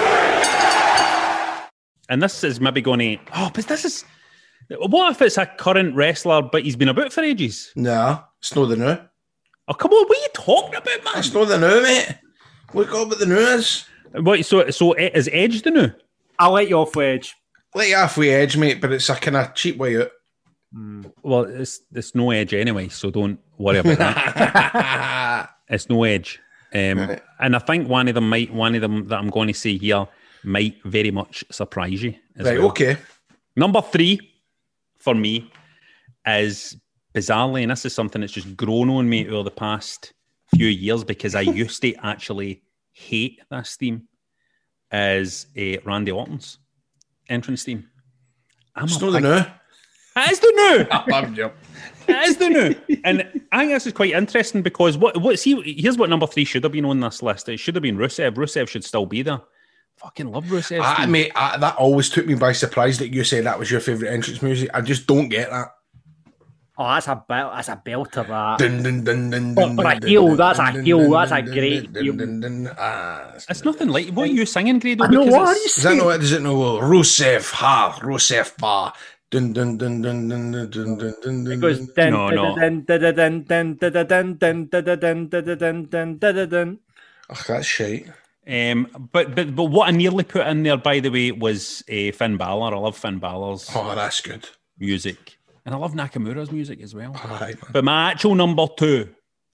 S5: and this is maybe going to. Oh, but this is. What if it's a current wrestler, but he's been about for ages?
S4: Nah, it's not the new.
S5: Oh, come on! What are you talking about, man?
S4: It's not the new, mate. Look up what the new is.
S5: What? So, so is Edge the new?
S6: I'll let you off Edge.
S4: Let you halfway edge, mate, but it's a kind of cheap way out.
S5: Well, it's it's no Edge anyway, so don't worry about that. It's no Edge, um,
S4: Right.
S5: and I think one of them might one of them that I'm going to say here might very much surprise you. As
S4: Right,
S5: well.
S4: okay.
S5: Number three for me is bizarrely, and this is something that's just grown on me over the past few years because I used to actually hate this theme, is uh, Randy Orton's entrance theme. I'm
S4: It's
S5: a
S4: not the
S5: big-
S4: new.
S5: It is the new.
S4: I'm joking.
S5: It is the new. And I think this is quite interesting because what what see here's what number three should have been on this list. It should have been Rusev. Rusev should still be there. Fucking love Rusev.
S4: I, mate, I, that always took me by surprise that you said that was your favourite entrance music. I just don't get that.
S6: Oh, that's a bel- that's a belter. That.
S4: Dun, dun, dun, dun,
S6: But
S4: dun,
S6: for a
S4: dun,
S6: heel,
S4: dun,
S6: that's a
S4: dun,
S6: heel,
S4: dun,
S6: that's a
S4: dun,
S6: great
S4: dun,
S6: heel.
S4: dun, dun, dun. Ah, it's-
S5: It's nothing like what are you singing, Grado?
S6: I know,
S5: Because
S6: what are
S5: it's-
S6: you
S4: Does that know it? Does it know Rusev ha Rusev ba dun dun dun dun dun dun dun dun dun dun
S6: It goes
S4: dun.
S6: dun
S5: No, no.
S6: dun dun dun dun dun dun dun dun dun dun dun dun dun dun.
S4: Ugh, that's shite.
S5: Um, but but but what I nearly put in there, by the way, was uh, Finn Balor. I love Finn Balor's
S4: Oh, that's good.
S5: music, and I love Nakamura's music as well.
S4: All right, man.
S5: But my actual number two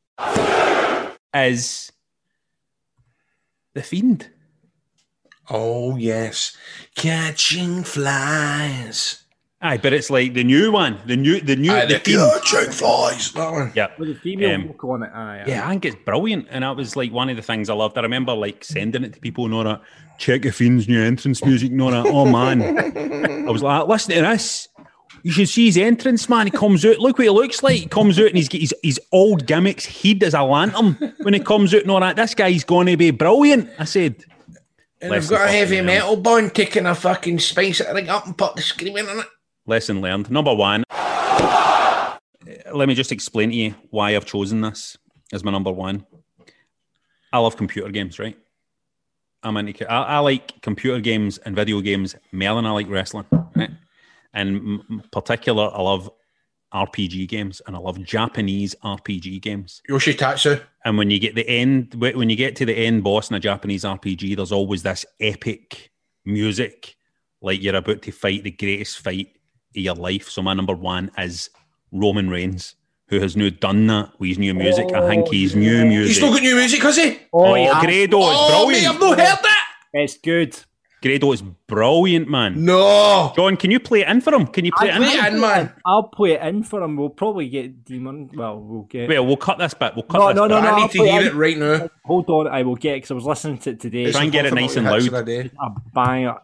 S5: is The Fiend.
S4: Oh yes, catching flies.
S5: Aye, but it's like the new one, the new, the new,
S4: Aye,
S5: the
S4: the
S5: Fiend.
S4: catching flies. That one.
S5: Yeah,
S6: With a female
S5: Um,
S6: vocal on it. Aye, aye.
S5: yeah, I think it's brilliant, and that was like one of the things I loved. I remember like sending it to people and all that. Check the Fiend's new entrance music and all that. Oh man, I was like, listen to this. You should see his entrance, man. He comes out. Look what he looks like. He comes out and he's got his, his old gimmicks hid as a lantern when he comes out and all that. This guy's going to be brilliant. I said.
S4: And
S5: Less
S4: they've got
S5: than
S4: a heavy
S5: fucking
S4: metal band taking a fucking spice it ring up and put the screaming in it.
S5: Lesson learned. Number one. Let me just explain to you why I've chosen this as my number one. I love computer games, right? I'm into. I, I like computer games and video games more than I like wrestling, right? And m- m- particular, I love R P G games, and I love Japanese R P G games.
S4: Yoshitatsu.
S5: And when you get the end, when you get to the end boss in a Japanese R P G, there's always this epic music, like you're about to fight the greatest fight of your life. So my number one is Roman Reigns, who has now done that with his new music. I think his new music.
S4: He's still got new music, has he?
S5: Oh,
S6: yeah.
S5: Grado is
S4: Oh,
S5: brilliant.
S4: mate, I've not heard that.
S6: It's good.
S5: Grado is brilliant, man.
S4: No.
S5: John, can you play it in for him? Can you play it in?
S4: play it in, man.
S6: I'll play it in for him. We'll probably get Demon. Well, we'll get.
S5: Well, we'll cut this bit. We'll cut
S6: No,
S5: this
S6: no,
S5: bit.
S6: no, no.
S4: I
S6: I'll
S4: need to
S6: play
S4: hear
S6: in.
S4: it right now.
S6: Hold on, I will get it because I was listening to it today.
S5: Try and get it nice and
S4: Hits
S5: loud.
S4: of the day.
S6: A banger.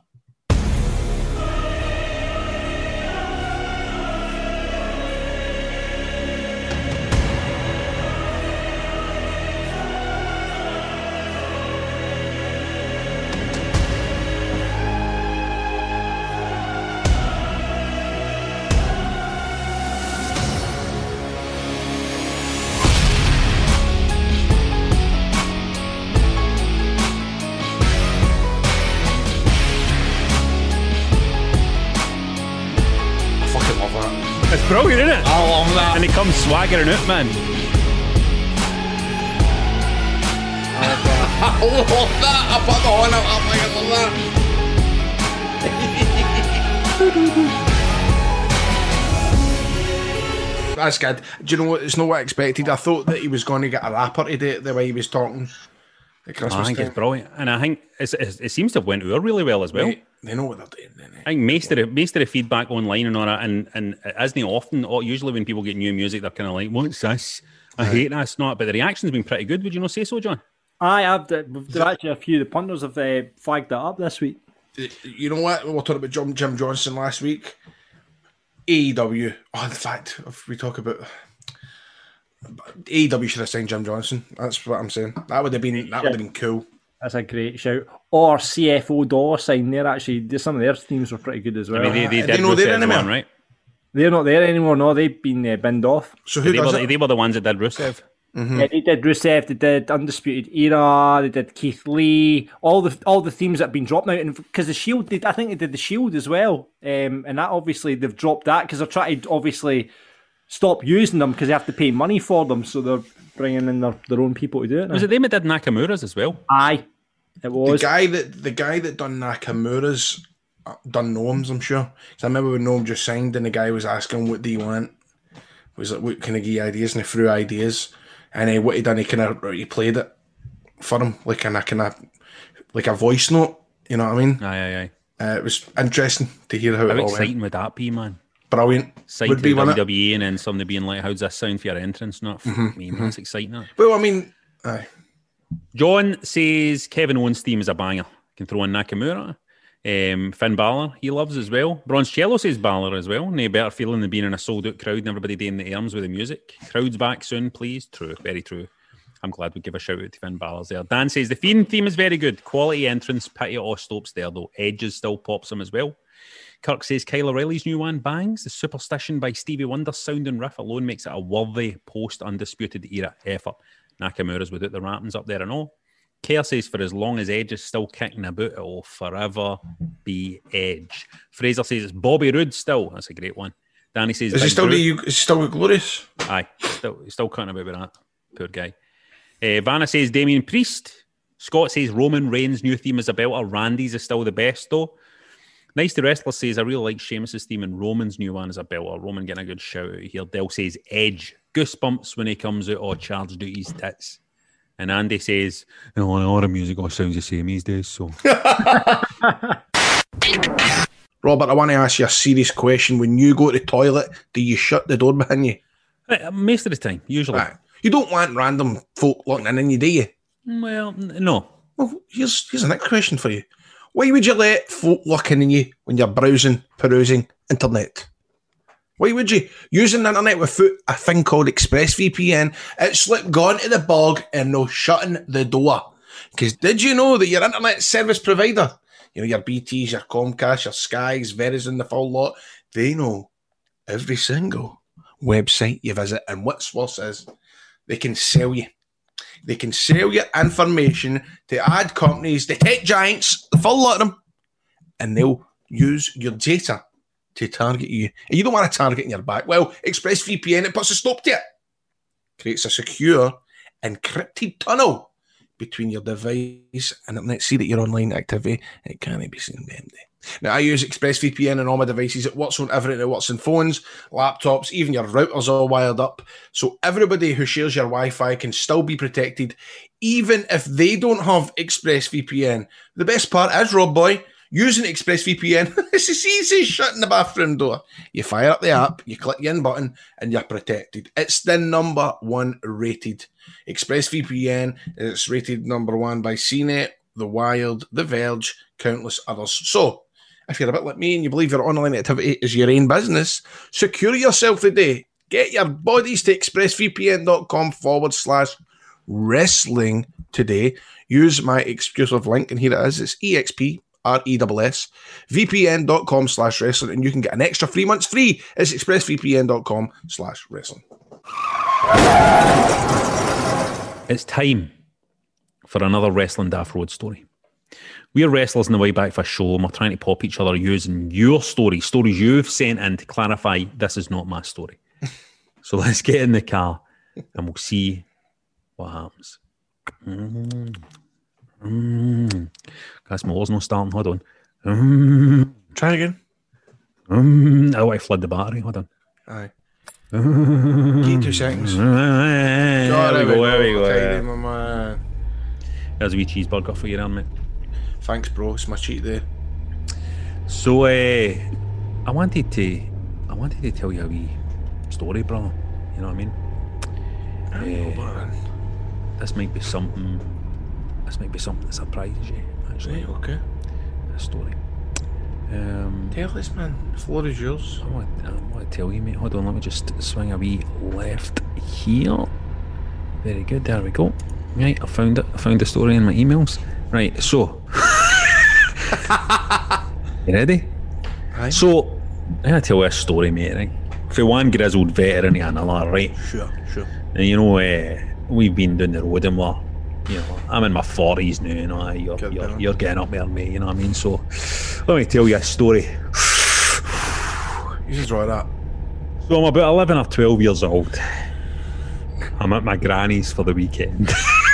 S4: love that.
S5: It's brilliant, isn't it?
S4: I love that.
S5: And he comes swaggering out, man.
S4: I love that. I put the horn up. I'm like, I love that. That's good. Do you know what? It's not what I expected. I thought that he was going to get a rapper to do it the way he was talking. At Christmas
S5: I think
S4: time.
S5: it's brilliant, and I think it's, it's, it seems to have went over really well as well.
S4: They, they know what they're doing. Don't they?
S5: I think most of the most of the feedback online and all that, and and it isn't often. Or usually when people get new music, they're kind of like, "What's this? I
S4: Right.
S5: hate this." Not, but the reaction's been pretty good. Would you not say so, John?
S6: I have. There's actually a few of the punters have uh, flagged that up this week.
S4: You know what? We were talking about Jim, Jim Johnson last week. A E W. Oh, in fact, if we talk about A E W, should have signed Jim Johnson. That's what I'm saying. That would have been that would have been cool.
S6: That's a great shout. Or C F O Dollar Sign. They're actually some of their themes were pretty good as well.
S5: I mean, they, they
S4: Uh,
S5: did
S4: they know they're
S5: Rusev
S4: anymore.
S5: one, right?
S6: They're not there anymore. No, they've been uh, binned off.
S4: So who
S5: They
S4: does
S5: were,
S4: it?
S5: the, they were the ones that did Rusev.
S4: Mm-hmm.
S6: Yeah, they did Rusev. They did Undisputed Era. They did Keith Lee. All the all the themes that have been dropped now, and because the Shield, did, I think they did the Shield as well. Um, and that obviously they've dropped that because they're trying to obviously stop using them because they have to pay money for them. So they're bringing in their, their own people to do it now.
S5: Was it them that did Nakamura's as well?
S6: Aye, it was.
S4: The guy that the guy that done Nakamura's uh, done Noam's, I'm sure. 'Cause I remember when Noam just signed and the guy was asking, "What do you want?" Was like, "What can I give you ideas?" And he threw ideas, and uh, what he done, he kind of he played it for him like in a kind of like a voice note. You know what I mean?
S5: Aye, aye, aye.
S4: Uh, it was interesting to hear how
S5: How
S4: it all
S5: exciting
S4: went.
S5: would that be, man?
S4: Brilliant.
S5: Exciting
S4: Would
S5: to
S4: be,
S5: the
S4: wouldn't
S5: W
S4: it?
S5: W E and then somebody being like, "How's this sound for your entrance?" Not for
S4: Mhm,
S5: me,
S4: mhm.
S5: that's exciting. That.
S4: Well, I mean, aye.
S5: John says Kevin Owens' theme is a banger. Can throw in Nakamura. Um, Finn Balor, he loves as well. Broncello says Balor as well. No better feeling than being in a sold-out crowd and everybody doing the arms with the music. Crowd's back soon, please. True, very true. I'm glad we give a shout out to Finn Balor there. Dan says the Fiend theme is very good. Quality entrance. Pity Ostop's there though. Edges still pops him as well. Kirk says Kyle O'Reilly's new one bangs. The Superstition by Stevie Wonder's sound and riff alone makes it a worthy post-undisputed era effort. Nakamura's without the wrappings up there and all. Kerr says for as long as Edge is still kicking about, it will forever be Edge. Fraser says it's Bobby Roode still. That's a great one. Danny says
S4: Is he
S5: Big
S4: still
S5: Drew-
S4: the, is he still glorious?
S5: Aye, still still cutting about with that. Poor guy. Uh, Vanna says Damien Priest. Scott says Roman Reigns' new theme is a belter. Randy's is still the best though. Nice the Wrestler says I really like Sheamus' theme and Roman's new one is a belter. Roman getting a good shout out here. Dell says Edge. Goosebumps when he comes out or Charles Duty's tits. And Andy says, "No, all the music all sounds the same these days." So,
S4: Robert, I want to ask you a serious question. When you go to the toilet, do you shut the door behind you?
S5: Uh, most of the time, usually.
S4: Right. You don't want random folk looking in, you, do you?
S5: Well, n- no.
S4: Well, here's here's a next question for you. Why would you let folk look in you when you're browsing, perusing internet? Why would you? Using the internet without a thing called ExpressVPN, it's like going to the bog and no shutting the door. Because did you know that your internet service provider, you know, your B Ts, your Comcast, your Skies, Verizon, the full lot, they know every single website you visit. And what's worse is they can sell you. They can sell you information to ad companies, the tech giants, the full lot of them, and they'll use your data to target you. And you don't want to target in your back. Well, ExpressVPN, it puts a stop to it. Creates a secure, encrypted tunnel between your device and internet. See that your online activity, it can't be seen by empty. Now, I use ExpressVPN on all my devices. It works on everything. It works on phones, laptops, even your router's all wired up. So everybody who shares your Wi-Fi can still be protected, even if they don't have ExpressVPN. The best part is, Rob Boy, using ExpressVPN, it's as easy as shutting the bathroom door. You fire up the app, you click the in button, and you're protected. It's the number one rated. ExpressVPN is rated number one by C net, The Wired, The Verge, countless others. So, if you're a bit like me and you believe your online activity is your own business, secure yourself today. Get your bodies to expressvpn.com forward slash wrestling today. Use my exclusive link, and here it is. It's E X P R E S S, vpn.com slash wrestling, and you can get an extra three months free. It's expressvpn.com slash wrestling.
S5: It's time for another Wrestling Daft Road story. We're wrestlers on the way back for a show, and we're trying to pop each other using your story, stories you've sent in to clarify this is not my story. So let's get in the car and we'll see what happens. Mm. Mm. Guys, my oar's not starting. Hold on. Mm.
S4: Try again.
S5: Mm. I want to flood the battery. Hold on.
S4: Aye. Give two seconds.
S5: There we go, there we go.
S4: Okay, my man.
S5: There's a wee cheeseburger for you there, mate.
S4: Thanks, bro. It's my cheat day.
S5: So, uh, I wanted to, I wanted to tell you a wee story, brother. You know what I mean? Uh, this might be something. This might be something that surprises you. Actually,
S4: right, okay.
S5: A story. Um,
S4: tell us, man. The floor is yours.
S5: I want, I want to tell you, mate. Hold on, let me just swing a wee left here. Very good. There we go. Right, I found it. I found the story in my emails. Right, so. You ready?
S4: Aye.
S5: So, I'm going to tell you a story, mate, right? For one grizzled veteran to another, right?
S4: Sure, sure.
S5: And you know, uh, we've been down the road and we're, you know, I'm in my forties now, you know, you're, you're, you're getting up there, mate, you know what I mean? So, let me tell you a story.
S4: You just draw that.
S5: So, I'm about eleven or twelve years old. I'm at my granny's for the weekend.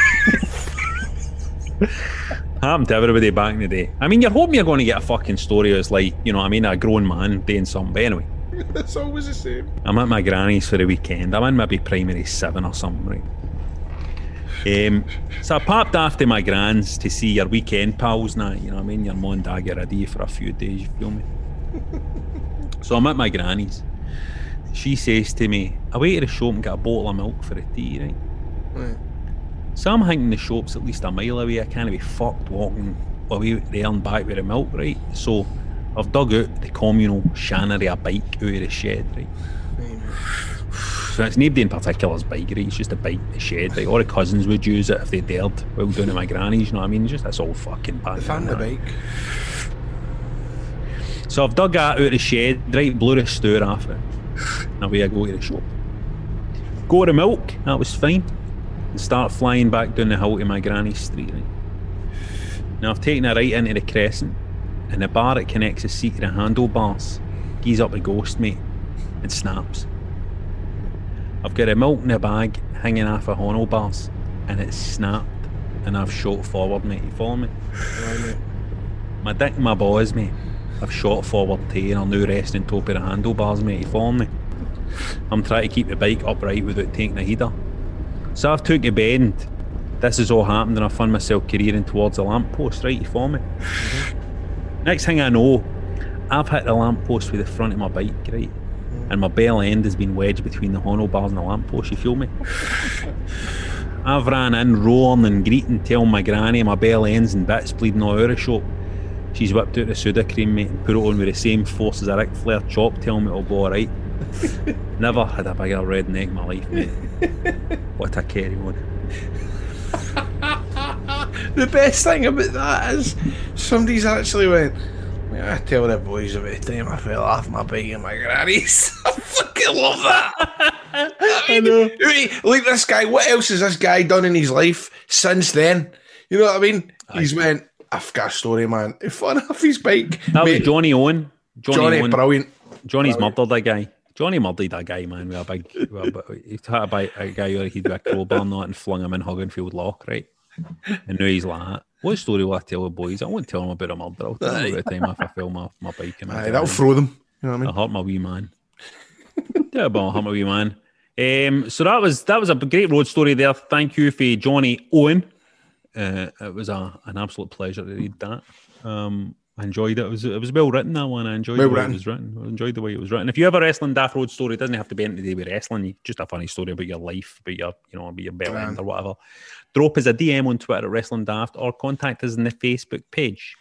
S5: Happened to everybody back in the day. I mean, you're hoping you're going to get a fucking story that's like, you know what I mean, a grown man doing something. But anyway.
S4: That's always the same.
S5: I'm at my granny's for the weekend. I'm in maybe primary seven or something, right? Um, so I popped after my gran's to see your weekend pals now, you know what I mean? Your mum and dad get ready for a few days, you feel me? So I'm at my granny's. She says to me, I went to the shop and got a bottle of milk for a tea, right?
S4: Right.
S5: So I'm thinking the shop's at least a mile away. I can't be fucked walking away there and back with the milk, right? So I've dug out the communal shannery a bike out of the shed, right? So it's nobody in particular's bike, right? It's just a bike in the shed, right? All the cousins would use it if they dared while down at my granny's, you know what I mean? Just this old fucking bag.
S4: The family bike.
S5: So I've dug that out of the shed, right? Blew the store off it. And away I go to the shop. Go to the milk, that was fine. And start flying back down the hill to my granny's street, right? Now I've taken a right into the crescent, and the bar that connects the seat to the handlebars gees up a ghost, mate, and snaps. I've got a milk in the bag hanging off of handlebars, and it's snapped, and I've shot forward, mate. You follow me?
S4: Right, mate.
S5: My dick and my balls, mate. I've shot forward too, and I'm now resting on top of the handlebars, mate. You follow me? I'm trying to keep the bike upright without taking a header. So I've took a bend. This has all happened, and I found myself careering towards a lamppost, right? You follow me? Mm-hmm. Next thing I know, I've hit the lamppost with the front of my bike, right? Mm-hmm. And my bell end has been wedged between the handlebars and the lamppost, you feel me? I've ran in roaring and greeting, telling my granny my bell ends and bits bleeding all out of the shop. She's whipped out the soda cream, mate, and put it on with the same force as a Ric Flair chop, telling me it'll be alright. Never had a bigger red neck in my life, mate. What a carry on.
S4: The best thing about that is somebody's actually went, I tell the boys about the time I fell off my bike in my granny's. I fucking love that. I, mean, I know. Like this guy, what else has this guy done in his life since then? You know what I mean? Aye. He's went, I've got a story, man. He fell off his bike.
S5: That was Johnny Owen. Johnny,
S4: Johnny
S5: Owen.
S4: brilliant.
S5: Johnny's
S4: brilliant.
S5: murdered that guy. Johnny murdered that guy, man. With a big, with a, he had a, big, a guy where he'd got a crowbar and that and flung him in Hugginfield Lock, right? And now he's like that. What story will I tell the boys? I won't tell them about a murder. I'll tell them about the time if I fell my, my bike. And
S4: Aye, that'll throw them. You know what I mean?
S5: I hurt my wee man. Yeah, but I hurt my wee man. Um, so that was that was a great road story there. Thank you for Johnny Owen. Uh, it was a, an absolute pleasure to read that. Um, I enjoyed it. It was it was well written, that one. I enjoyed well the way written. it was written. I enjoyed the way it was written. If you have a wrestling daft road story, it doesn't have to be anything to do with wrestling. Just a funny story about your life, about your you know, about your bell end or whatever. Drop us a D M on Twitter at Wrestling Daft or contact us in the Facebook page.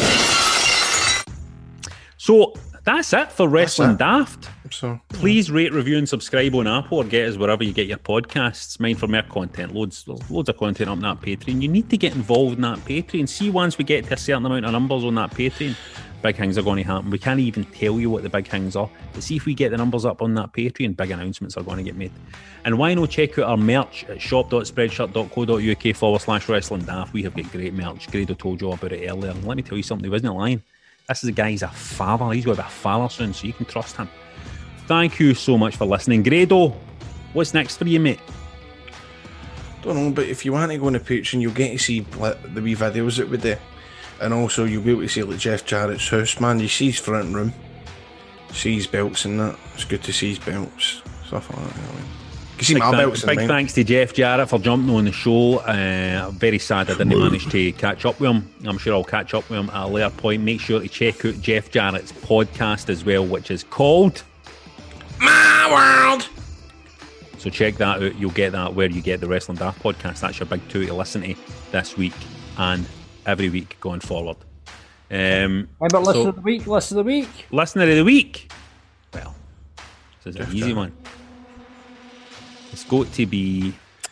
S5: So that's it for Wrestling it. Daft.
S4: So
S5: please rate, review, and subscribe on Apple or get us wherever you get your podcasts. Mind for more content, loads, loads of content up on that Patreon. You need to get involved in that Patreon. See, once we get to a certain amount of numbers on that Patreon, big things are going to happen. We can't even tell you what the big things are. But see if we get the numbers up on that Patreon, big announcements are going to get made. And why not check out our merch at shop.spreadshirt.co.uk forward slash wrestling daft. We have got great merch. Grado told you all about it earlier. And let me tell you something, he wasn't lying. This is a guy, he's a father. He's going to be a father soon, so you can trust him. Thank you so much for listening. Grado, what's next for you, mate?
S4: Don't know, but if you want to go on the Patreon, you'll get to see like, the wee videos that we do. And also, you'll be able to see like Jeff Jarrett's house, man. You see his front room, see his belts and that. It's good to see his belts, stuff like that. You know what I mean? You can see
S5: big
S4: my
S5: thank,
S4: belts.
S5: Big
S4: in
S5: thanks to Jeff Jarrett for jumping on the show. Uh, very sad I didn't manage to catch up with him. I'm sure I'll catch up with him at a later point. Make sure to check out Jeff Jarrett's podcast as well, which is called
S4: My World.
S5: So check that out. You'll get that where you get the Wrestling Daft podcast. That's your big two to listen to this week and every week going forward. Um,
S6: Remember, listen
S5: so,
S6: of the week, listen of the week.
S5: Listener of the week. Well, this is an easy one. It's got to be.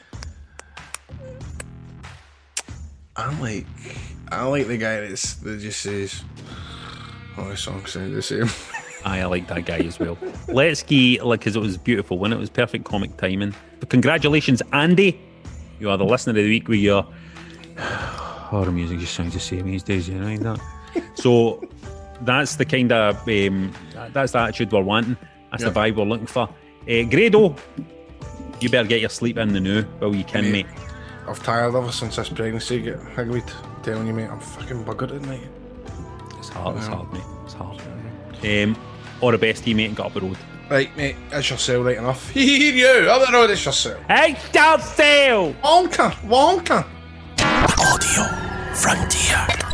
S4: I like, I like the guy that's, that just says, "Oh, the song sounds the same."
S5: I like that guy as well. Let's get, like, because it was beautiful when it was perfect comic timing. But congratulations, Andy. You are the listener of the week with your horror music just sounds the same these days, you know that. So that's the kind of um, that's the attitude we're wanting. That's yeah. the vibe we're looking for. Uh, Grado, you better get your sleep in the now while you can, mate.
S4: mate. I've tired ever since this pregnancy. Get Higweed telling you, mate, I'm fucking buggered at night.
S5: It's hard, it's hard, mate. It's hard. Um, all the best to you, mate, and get up the road.
S4: Right, mate, it's yourself right enough. Hear you, up the road, it's yourself.
S5: Hey, don't fail!
S4: Wonka, wonka.
S9: Audio Frontier.